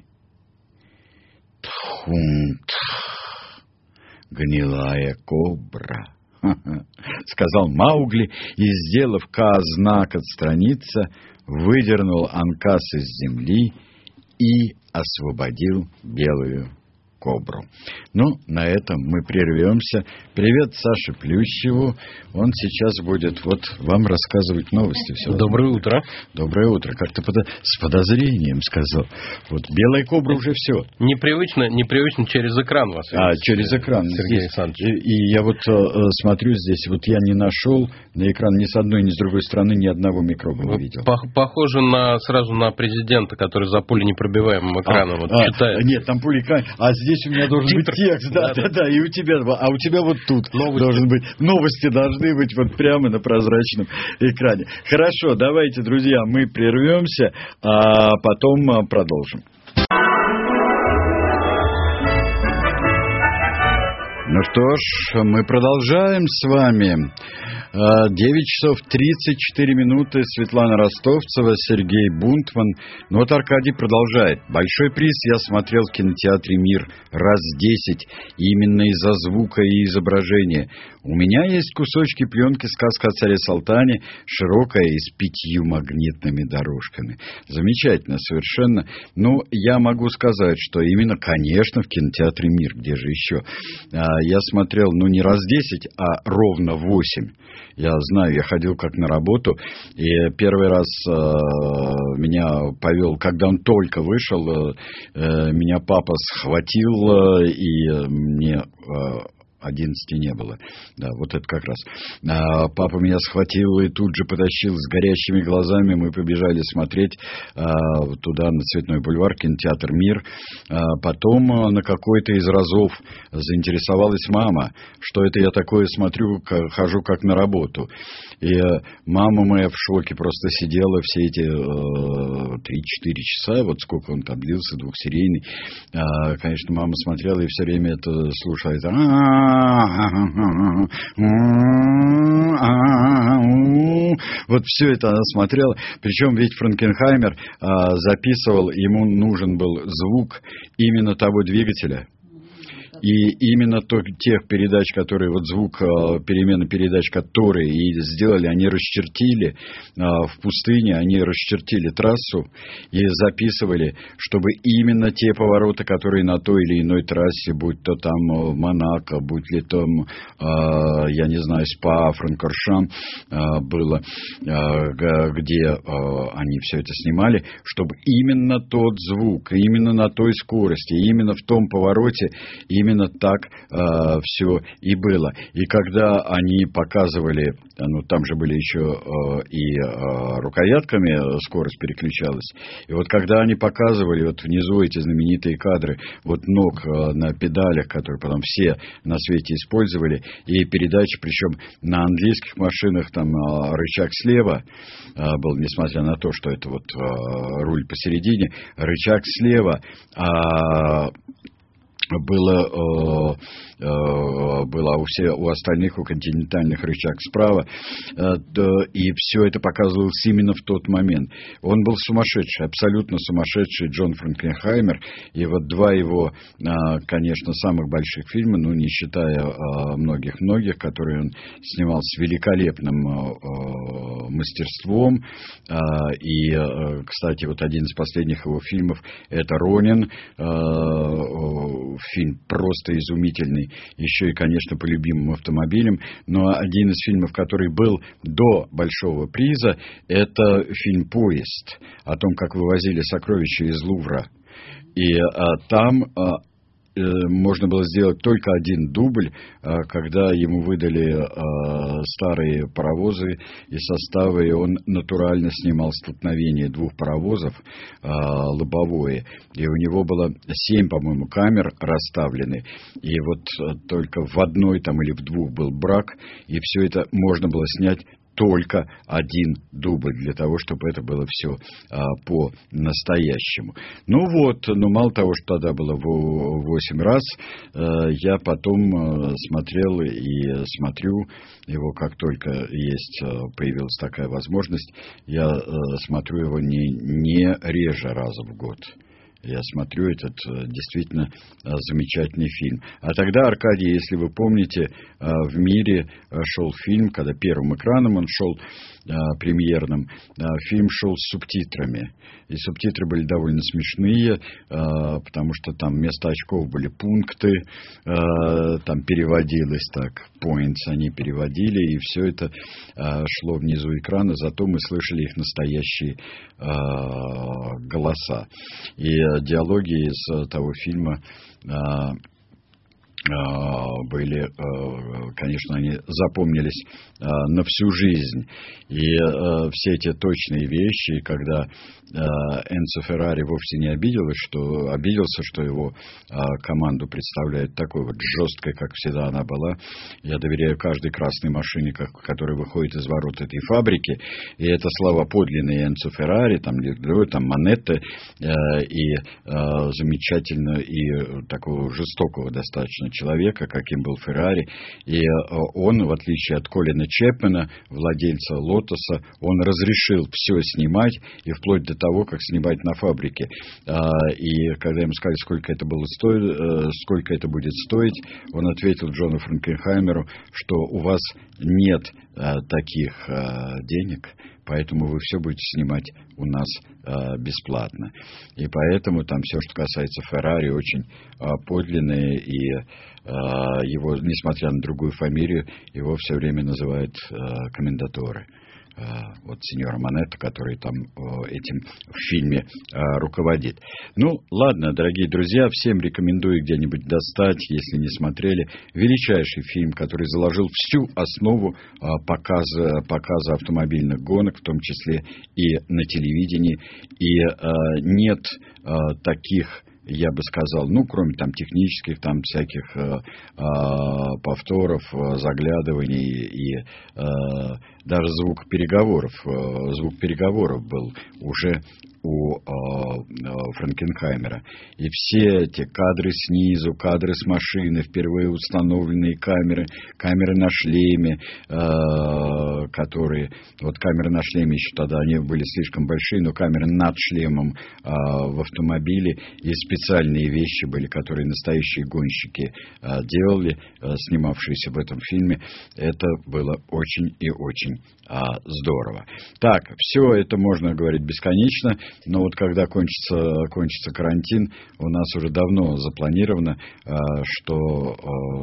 Speaker 1: Тхум-тх, гнилая кобра. сказал Маугли и, сделав К-знак отстраниться, выдернул анкас из земли и освободил белую кобру. Ну, на этом мы прервемся. Привет Саше Плющеву. Он сейчас будет вам рассказывать новости.
Speaker 6: Доброе утро.
Speaker 1: Доброе утро. Как-то с подозрением сказал. Белая кобра уже все.
Speaker 6: Непривычно через экран вас.
Speaker 1: Через экран.
Speaker 6: Сергей Александрович.
Speaker 1: И я смотрю здесь, я не нашел на экран ни с одной, ни с другой стороны ни одного микроба не видел.
Speaker 6: Похоже сразу на президента, который за пуленепробиваемым экраном читает.
Speaker 1: Нет, там пуленепробиваемый. А здесь у меня должен быть текст. Да, и у тебя. А у тебя тут должен быть. Новости должны быть прямо на прозрачном экране. Хорошо, давайте, друзья, мы прервемся, а потом продолжим. Ну что ж, мы продолжаем с вами. 9 часов 34 минуты. Светлана Ростовцева, Сергей Бунтман. Аркадий продолжает. Большой приз я смотрел в кинотеатре «Мир» раз 10. Именно из-за звука и изображения. У меня есть кусочки пленки «Сказка о царе Салтане», широкая и с 5 магнитными дорожками. Замечательно совершенно. Я могу сказать, что именно, конечно, в кинотеатре «Мир». Где же еще? Я смотрел, не раз 10, а ровно 8. Я знаю, я ходил как на работу, и первый раз меня повел, когда он только вышел, меня папа схватил, и мне 11 не было. Да, это как раз. Папа меня схватил и тут же потащил с горящими глазами. Мы побежали смотреть туда, на Цветной бульвар, кинотеатр «Мир». Потом на какой-то из разов заинтересовалась мама, что это я такое смотрю, хожу как на работу. И мама моя в шоке просто сидела все эти 3-4 часа, сколько он там длился, двухсерийный. Конечно, мама смотрела и все время это слушала. Все это она смотрела. Причем ведь Франкенхаймер записывал, ему нужен был звук именно того двигателя. И именно тех передач, которые звук, перемена передач, которые и сделали, они расчертили в пустыне, они расчертили трассу и записывали, чтобы именно те повороты, которые на той или иной трассе, будь то там Монако, будь ли там, я не знаю, Спа, Франкоршам было, где они все это снимали, чтобы именно тот звук, именно на той скорости, именно в том повороте, именно так все и было. И когда они показывали, там же были еще и рукоятками скорость переключалась, и когда они показывали внизу эти знаменитые кадры ног на педалях, которые потом все на свете использовали, и передачи, причем на английских машинах там рычаг слева был, несмотря на то, что это руль посередине, рычаг слева, было у остальных, у континентальных рычаг справа, и все это показывалось именно в тот момент. Он был сумасшедший, абсолютно сумасшедший Джон Франкенхаймер, и два его, конечно, самых больших фильма, не считая многих-многих, которые он снимал с великолепным мастерством, и, кстати, один из последних его фильмов — это «Ронин», фильм просто изумительный, еще и, конечно, по любимым автомобилям, но один из фильмов, который был до большого приза, это фильм «Поезд», о том, как вывозили сокровища из Лувра. И там можно было сделать только один дубль, когда ему выдали старые паровозы и составы, и он натурально снимал столкновение двух паровозов, лобовое, и у него было 7, по-моему, камер расставлены, и только в одной там или в двух был брак, и все это можно было снять только один дубль, для того, чтобы это было все по-настоящему. Мало того, что тогда было 8 раз, я потом смотрел и смотрю его, как только появилась такая возможность, я смотрю его не реже раза в год. Я смотрю этот действительно замечательный фильм. А тогда, Аркадий, если вы помните, в мире шел фильм, когда первым экраном он шел, премьерным, фильм шел с субтитрами. И субтитры были довольно смешные, потому что там вместо очков были пункты, там переводилось так, points они переводили, и все это шло внизу экрана, зато мы слышали их настоящие голоса. И диалоги из того фильма были, конечно, они запомнились на всю жизнь. И все эти точные вещи, когда Энцо Феррари вовсе не обиделся, что его команду представляет такой вот жесткой, как всегда она была. Я доверяю каждой красной машине, которая выходит из ворот этой фабрики. И это слова подлинные Энцо Феррари, там Манетта, и замечательно, и такого жестокого достаточно человека, каким был Феррари. И он, в отличие от Колина Чепмена, владельца Лотоса, он разрешил все снимать, и вплоть до того, как снимать на фабрике. И когда ему сказали, сколько это будет стоить, он ответил Джону Франкенхаймеру, что у вас нет таких денег, поэтому вы все будете снимать у нас бесплатно. И поэтому там все, что касается Феррари, очень подлинное, и его, несмотря на другую фамилию, его все время называют комендаторы. Вот сеньора Манетта, который там этим в фильме руководит. Ну, ладно, дорогие друзья, всем рекомендую где-нибудь достать, если не смотрели. Величайший фильм, который заложил всю основу показа автомобильных гонок, в том числе и на телевидении. И нет таких, я бы сказал, кроме там технических, там всяких повторов, заглядываний и даже звук переговоров. Звук переговоров был уже у Франкенхаймера. И все эти кадры снизу, кадры с машины, впервые установленные камеры на шлеме, которые... Вот камеры на шлеме еще тогда, они были слишком большие, но камеры над шлемом в автомобиле, и специальные вещи были, которые настоящие гонщики делали, снимавшиеся в этом фильме. Это было очень и очень здорово. Так, все это можно говорить бесконечно, но вот когда кончится карантин, у нас уже давно запланировано, что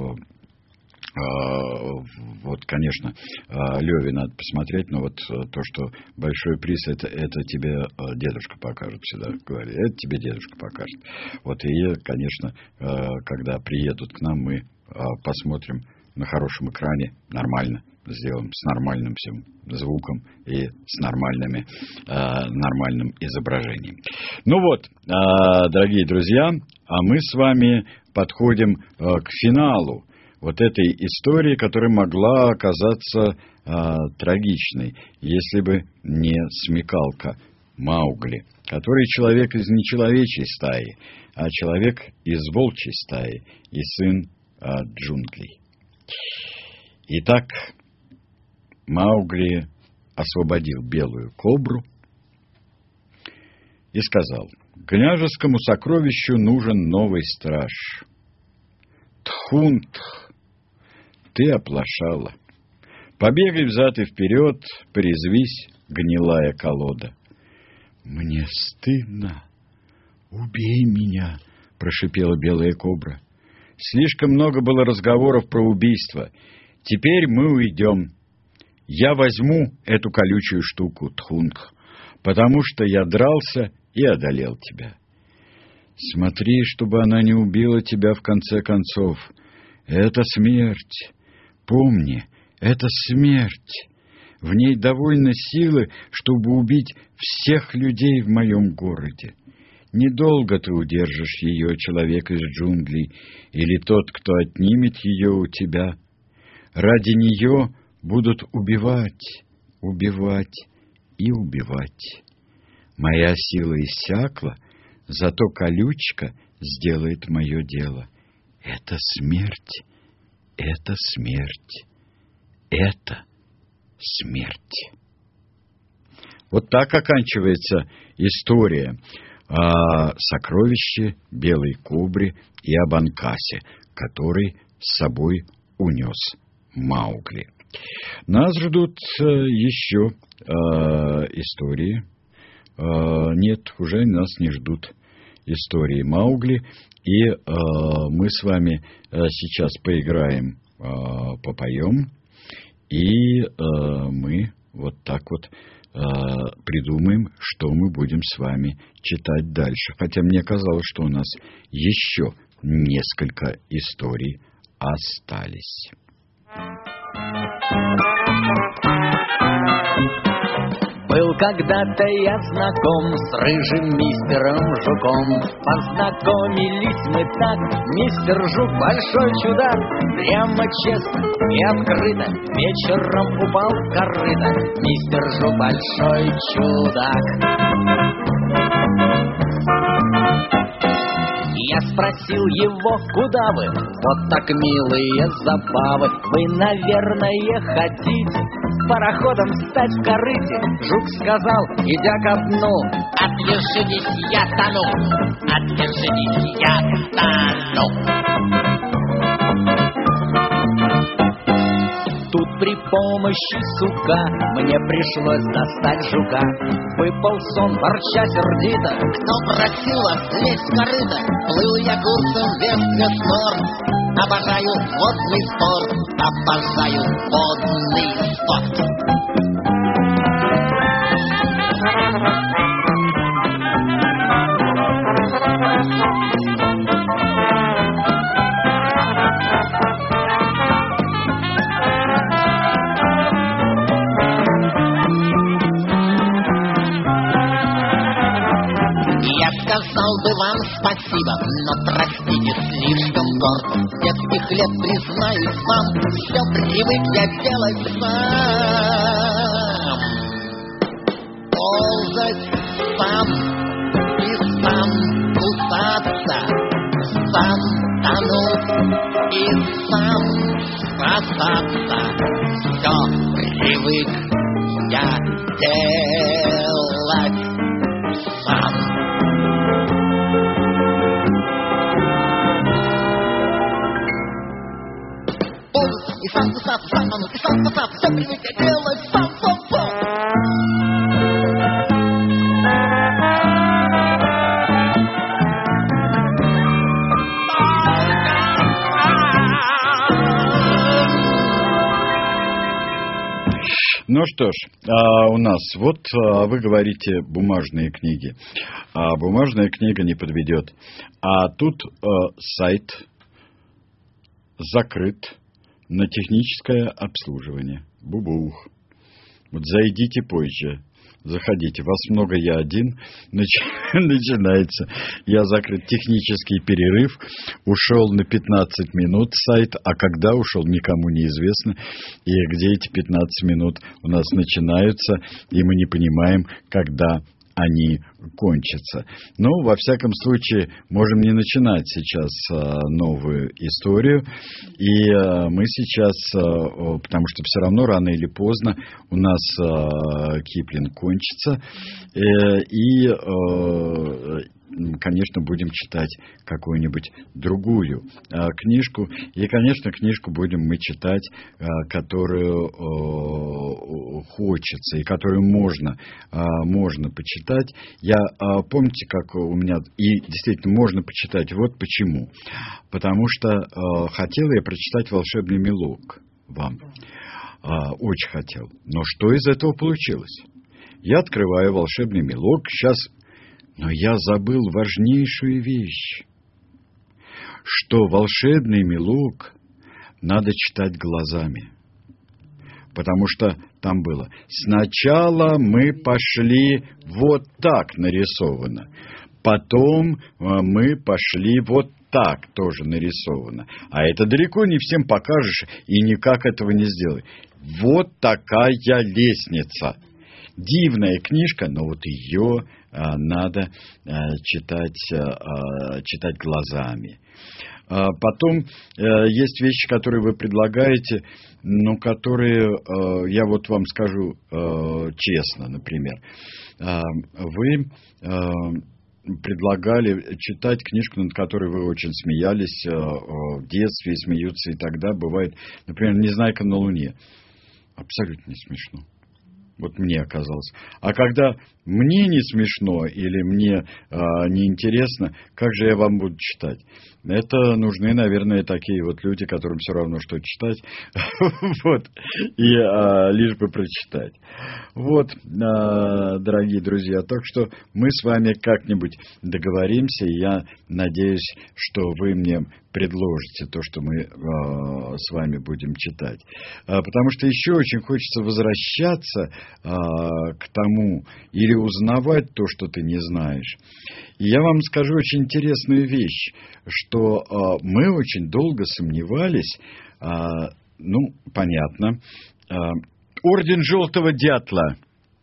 Speaker 1: вот, конечно, Леве надо посмотреть, но вот то, что большой приз, это тебе дедушка покажет, всегда говорит, это тебе дедушка покажет. Вот, и, конечно, когда приедут к нам, мы посмотрим на хорошем экране, нормально сделаем, с нормальным всем звуком и с нормальным изображением. Ну вот, дорогие друзья, а мы с вами подходим к финалу вот этой истории, которая могла оказаться трагичной, если бы не смекалка Маугли, который человек из нечеловечьей стаи, а человек из волчьей стаи и сын джунглей. Итак, Маугли освободил белую кобру и сказал: княжескому сокровищу нужен новый страж. Тхунтх, ты оплошала. Побегай взад и вперед, порезвись, гнилая колода. Мне стыдно. Убей меня, прошипела белая кобра. Слишком много было разговоров про убийство. Теперь мы уйдем. Я возьму эту колючую штуку, Тхунтх, потому что я дрался и одолел тебя. Смотри, чтобы она не убила тебя в конце концов. Это смерть. Помни, это смерть. В ней довольно силы, чтобы убить всех людей в моем городе. Недолго ты удержишь ее, человек из джунглей, или тот, кто отнимет ее у тебя. Ради нее будут убивать, убивать и убивать. Моя сила иссякла, зато колючка сделает мое дело. Это смерть, это смерть, это смерть. Вот так оканчивается история. о сокровище белой кобры и об Анкасе, который с собой унес Маугли. Нас ждут еще истории. Нет, уже нас не ждут истории Маугли. И мы с вами сейчас поиграем, попоем. И мы вот так вот придумаем, что мы будем с вами читать дальше. Хотя мне казалось, что у нас еще несколько историй остались.
Speaker 7: Был когда-то я знаком с рыжим мистером Жуком. Познакомились мы так, мистер Жук большой чудак. Прямо честно и открыто вечером упал в корыто. Мистер Жук большой чудак. Я спросил его, куда вы? Вот так милые забавы. Вы, наверное, хотите пароходом стать в корыте. Жук сказал, идя ко дну: отвяжитесь, я тону, отвяжитесь, я тону. Тут при помощи сука мне пришлось достать жука. Выполз он, ворча сердито: кто просил вас лезть в корыто? Плыл я курсом вест-вест-норд. Обожаю водный спорт, обожаю водный спорт. Сказал бы вам спасибо, но простите, слишком горд. С детских лет, признаюсь вам, все привык я делать сам. Ползать сам и сам кусаться, сам тонуть и сам спасаться. Все привык я делать сам. И сам кусаться, сам тонуть, и сам спасаться. Все привык я делать сам.
Speaker 1: Ну что ж, у нас вот вы говорите бумажные книги, а бумажная книга не подведет. А тут сайт закрыт на техническое обслуживание. Бубух. Вот зайдите позже. Заходите. Вас много, я один. Начинается. Я закрыт. Технический перерыв. Ушел на 15 минут сайт. А когда ушел, никому не известно. И где эти 15 минут у нас начинаются. И мы не понимаем, когда они кончатся. Но, во всяком случае, можем не начинать сейчас новую историю. И мы сейчас, потому что все равно рано или поздно у нас Киплинг кончится. И конечно, будем читать какую-нибудь другую книжку. И, конечно, книжку будем мы читать, которую хочется и которую можно почитать. Помните, как у меня... И действительно, можно почитать. Вот почему. Потому что хотел я прочитать «Волшебный мелок» вам. Очень хотел. Но что из этого получилось? Я открываю «Волшебный мелок». Сейчас... Но я забыл важнейшую вещь, что волшебный мелок надо читать глазами. Потому что там было: сначала мы пошли вот так нарисовано, потом мы пошли вот так тоже нарисовано. А это далеко не всем покажешь и никак этого не сделай. Вот такая лестница. Дивная книжка, но вот ее надо читать глазами. Потом есть вещи, которые вы предлагаете, но которые, я вот вам скажу честно, например, вы предлагали читать книжку, над которой вы очень смеялись в детстве, и смеются и тогда. Бывает, например, «Незнайка на Луне». Абсолютно не смешно. Вот мне оказалось. А когда мне не смешно или мне неинтересно, как же я вам буду читать? Это нужны, наверное, такие вот люди, которым все равно, что читать. Вот. И лишь бы прочитать. Вот, дорогие друзья. Так что мы с вами как-нибудь договоримся. И я надеюсь, что вы мне предложите то, что мы с вами будем читать. Потому что еще очень хочется возвращаться к тому или узнавать то, что ты не знаешь. И я вам скажу очень интересную вещь, что мы очень долго сомневались, понятно, Орден Желтого Дятла.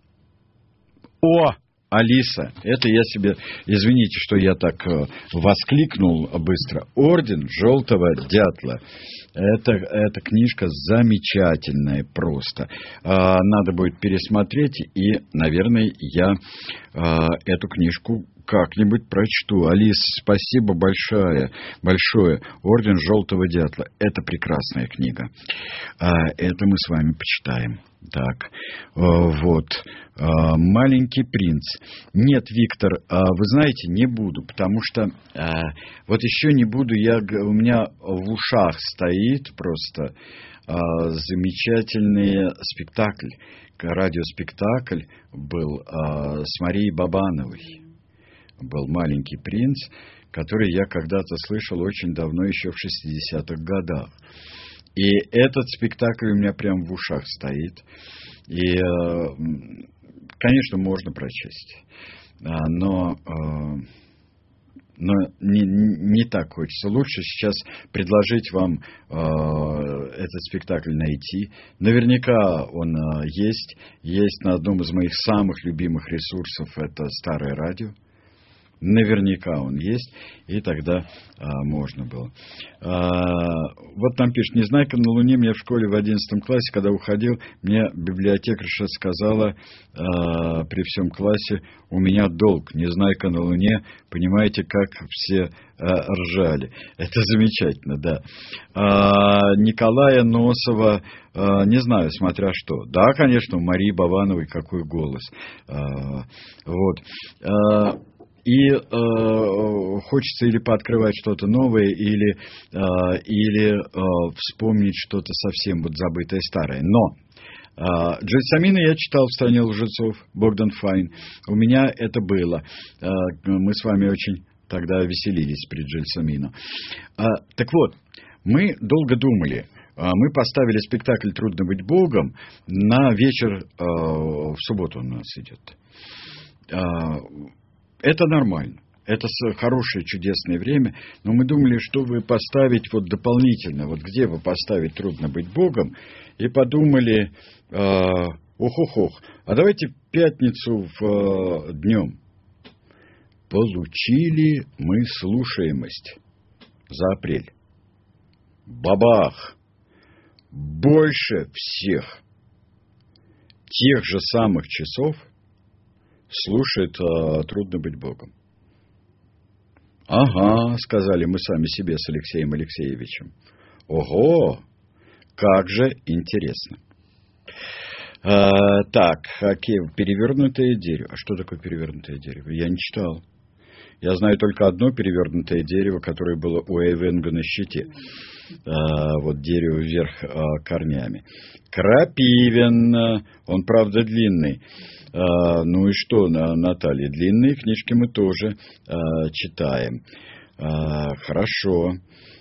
Speaker 1: Алиса, это я себе, извините, что я так воскликнул быстро. Орден Желтого Дятла. Это книжка замечательная просто. Надо будет пересмотреть, и, наверное, я эту книжку как-нибудь прочту. Алис, спасибо большое. Орден Желтого Дятла. Это прекрасная книга. Это мы с вами почитаем. Так, вот. «Маленький принц». Нет, Виктор, вы знаете, не буду, потому что вот еще не буду, у меня в ушах стоит просто замечательный спектакль, радиоспектакль был с Марией Бабановой. Был «Маленький принц», который я когда-то слышал очень давно, еще в 60-х годах. И этот спектакль у меня прямо в ушах стоит. И, конечно, можно прочесть. Но не так хочется. Лучше сейчас предложить вам этот спектакль найти. Наверняка он есть. Есть на одном из моих самых любимых ресурсов. Это Старое радио. Наверняка он есть, и тогда можно было. Вот там пишет: «Незнайка на Луне» мне в школе в 11 классе, когда уходил, мне библиотекарша сказала при всем классе: «У меня долг, Незнайка на Луне». Понимаете, как все ржали. Это замечательно, да. Николая Носова, не знаю, смотря что. Да, конечно, у Марии Бабановой какой голос. Вот. И хочется или пооткрывать что-то новое, или вспомнить что-то совсем вот забытое старое. Но Джельсамина я читал в «Стране лжецов», Богдан Файн. У меня это было. Мы с вами очень тогда веселились при Джельсамино. Так вот, мы долго думали. Мы поставили спектакль «Трудно быть Богом» на вечер, в субботу у нас идет. Это нормально. Это хорошее, чудесное время. Но мы думали, что бы поставить вот дополнительно. Вот где бы поставить «Трудно быть Богом». И подумали, а давайте в пятницу днем. Получили мы слушаемость за апрель. Бабах! Больше всех тех же самых часов слушает «Трудно быть Богом». «Ага», — сказали мы сами себе с Алексеем Алексеевичем. «Ого, как же интересно». Так, перевернутое дерево. А что такое перевернутое дерево? Я не читал. Я знаю только одно перевернутое дерево, которое было у Эйвенга на щите. Вот дерево вверх корнями. Крапивин. Он, правда, длинный. Ну и что, Наталья? Длинные книжки мы тоже читаем. Хорошо.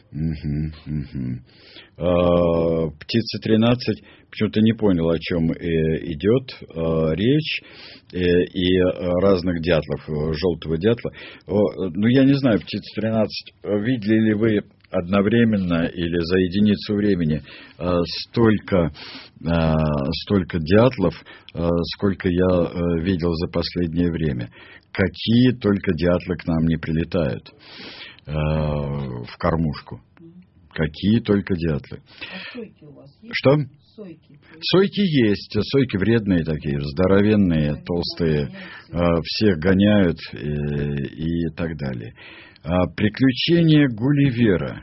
Speaker 1: Птица 13. Почему-то не понял, о чем идет речь. И разных дятлов, желтого дятла. Ну, я не знаю, Птица 13. Видели ли вы одновременно или за единицу времени столько дятлов, сколько я видел за последнее время? Какие только дятлы к нам не прилетают в кормушку. Какие только дятлы.
Speaker 8: А сойки у вас есть?
Speaker 1: Что?
Speaker 8: Сойки.
Speaker 1: Сойки есть. Сойки вредные такие, здоровенные, толстые. Всех гоняют и так далее. Приключения Гулливера.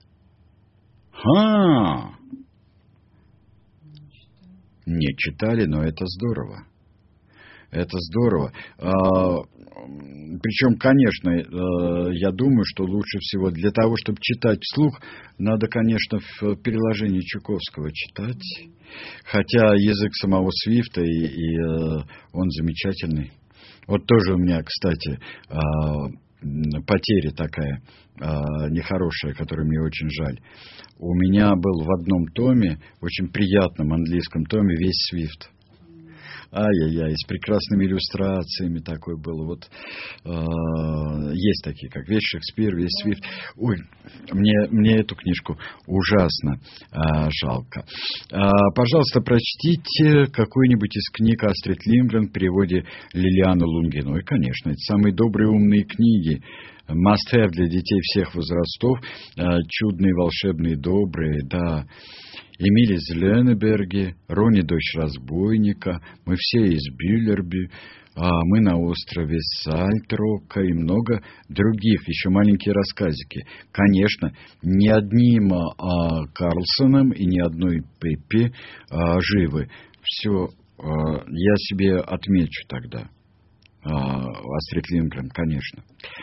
Speaker 1: Не читали, но это здорово. Это здорово. Причем, конечно, я думаю, что лучше всего для того, чтобы читать вслух, надо, конечно, в переложении Чуковского читать. Хотя язык самого Свифта, и он замечательный. Вот тоже у меня, кстати, потеря такая нехорошая, которую мне очень жаль. У меня был в одном томе, очень приятном английском томе, весь Свифт. Ай-яй-яй, с прекрасными иллюстрациями такой был. Вот есть такие, как весь Шекспир, весь Свифт. Ой, мне эту книжку ужасно жалко. Пожалуйста, прочтите какую-нибудь из книг Астрид Линдгрен в переводе Лилианы Лунгиной. Конечно, это самые добрые умные книги. Must-have для детей всех возрастов. Чудные, волшебные, добрые, да. Эмиль из Леннеберге, Рони, дочь разбойника, мы все из Бюллерби, мы на острове Сальтрока и много других, еще маленькие рассказики. Конечно, ни одним Карлсоном и ни одной Пеппи живы. Все я себе отмечу тогда. Астрид Линдгрен, конечно.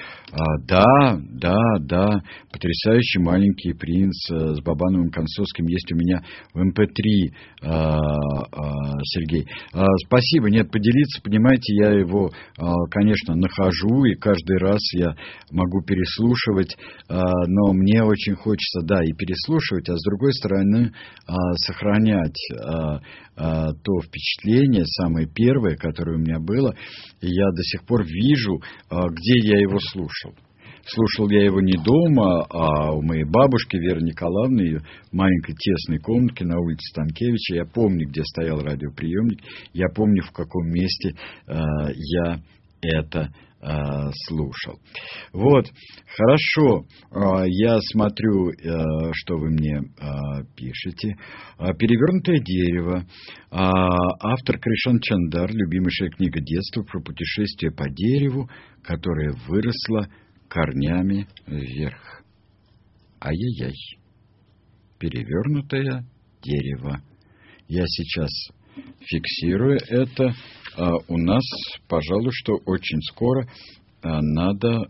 Speaker 1: Да, потрясающий маленький принц с Бабановым Концовским есть у меня в МП3, Сергей. Спасибо, нет, поделиться, понимаете, я его, конечно, нахожу, и каждый раз я могу переслушивать, но мне очень хочется, да, и переслушивать, а с другой стороны, сохранять то впечатление, самое первое, которое у меня было, и я до сих пор вижу, где я его слушал. Слушал я его не дома, а у моей бабушки Веры Николаевны, ее маленькой тесной комнатке на улице Станкевича. Я помню, где стоял радиоприемник, я помню, в каком месте я это слушал. Вот, хорошо, я смотрю, что вы мне пишете. «Перевернутое дерево». Автор Кришан Чандар, любимейшая книга детства про путешествие по дереву, которое выросло корнями вверх. Ай-яй-яй. «Перевернутое дерево». Я сейчас фиксирую это. У нас, пожалуй, что очень скоро надо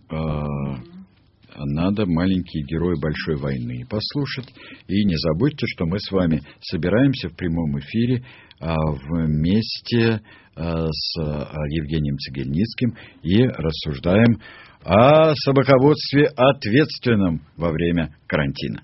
Speaker 1: «Маленькие герои большой войны» послушать. И не забудьте, что мы с вами собираемся в прямом эфире вместе с Евгением Цегельницким и рассуждаем о собаководстве ответственном во время карантина.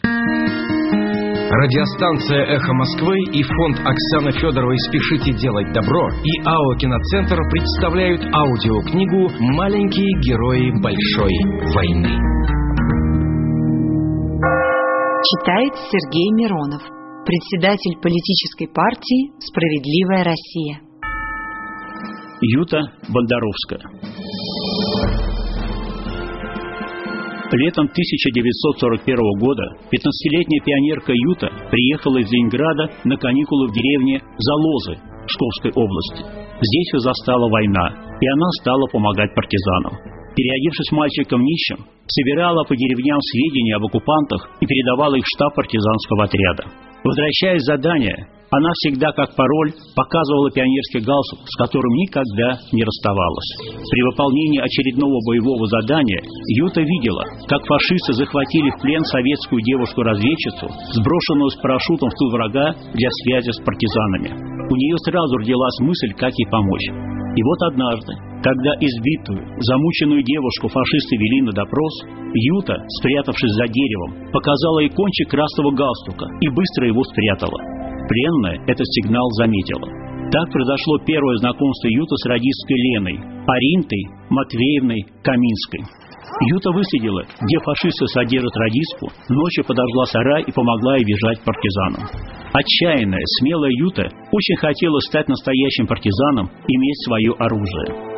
Speaker 9: Радиостанция «Эхо Москвы» и фонд Оксаны Федоровой «Спешите делать добро» и АО «Киноцентр» представляют аудиокнигу «Маленькие герои большой войны».
Speaker 10: Читает Сергей Миронов, председатель политической партии «Справедливая Россия».
Speaker 11: Юта Бондаровская. Летом 1941 года 15-летняя пионерка Юта приехала из Ленинграда на каникулы в деревне Залозы Псковской области. Здесь ее застала война, и она стала помогать партизанам. Переодевшись мальчиком нищим, собирала по деревням сведения об оккупантах и передавала их в штаб партизанского отряда. Возвращаясь с задания, она всегда, как пароль, показывала пионерский галстук, с которым никогда не расставалась. При выполнении очередного боевого задания Юта видела, как фашисты захватили в плен советскую девушку-разведчицу, сброшенную с парашютом в тыл врага для связи с партизанами. У нее сразу родилась мысль, как ей помочь. И вот однажды, когда избитую, замученную девушку фашисты вели на допрос, Юта, спрятавшись за деревом, показала ей кончик красного галстука и быстро его спрятала. Пленная этот сигнал заметила. Так произошло первое знакомство Юты с радистской Леной, Аринтой Матвеевной Каминской. Юта выследила, где фашисты содержат радистку, ночью подожгла сарай и помогла ей бежать партизанам. Отчаянная, смелая Юта очень хотела стать настоящим партизаном, иметь свое оружие.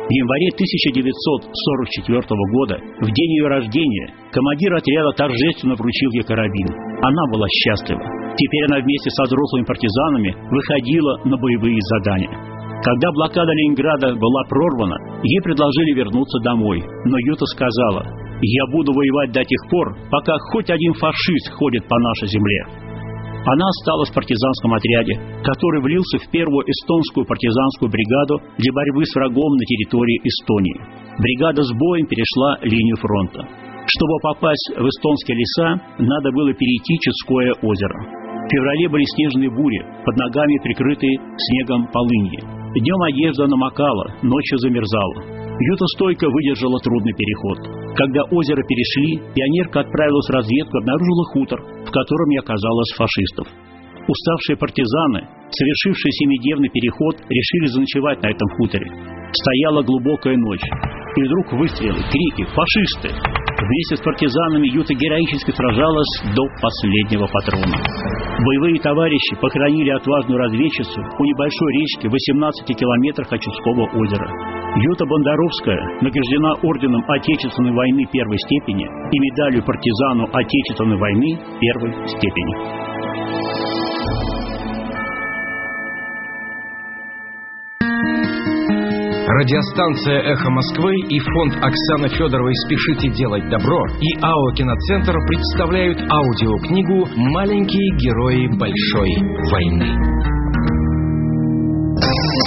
Speaker 11: В январе 1944 года, в день ее рождения, командир отряда торжественно вручил ей карабин. Она была счастлива. Теперь она вместе со взрослыми партизанами выходила на боевые задания. Когда блокада Ленинграда была прорвана, ей предложили вернуться домой. Но Юта сказала: «Я буду воевать до тех пор, пока хоть один фашист ходит по нашей земле». Она осталась в партизанском отряде, который влился в первую эстонскую партизанскую бригаду для борьбы с врагом на территории Эстонии. Бригада с боем перешла линию фронта. Чтобы попасть в эстонские леса, надо было перейти Чудское озеро. В феврале были снежные бури, под ногами прикрытые снегом полыньи. Днем одежда намокала, ночью замерзала. Юта стойко выдержала трудный переход. Когда озеро перешли, пионерка отправилась в разведку и обнаружила хутор, в котором и оказалось фашистов. Уставшие партизаны, совершившие 7-дневный переход, решили заночевать на этом хуторе. Стояла глубокая ночь, и вдруг выстрелы, крики: «Фашисты!». Вместе с партизанами Юта героически сражалась до последнего патрона. Боевые товарищи похоронили отважную разведчицу у небольшой речки в 18 километрах от Чудского озера. Юта Бондаровская награждена орденом Отечественной войны первой степени и медалью партизану Отечественной войны первой степени.
Speaker 9: Радиостанция «Эхо Москвы» и фонд Оксаны Федоровой «Спешите делать добро» и АО «Киноцентр» представляют аудиокнигу «Маленькие герои большой войны».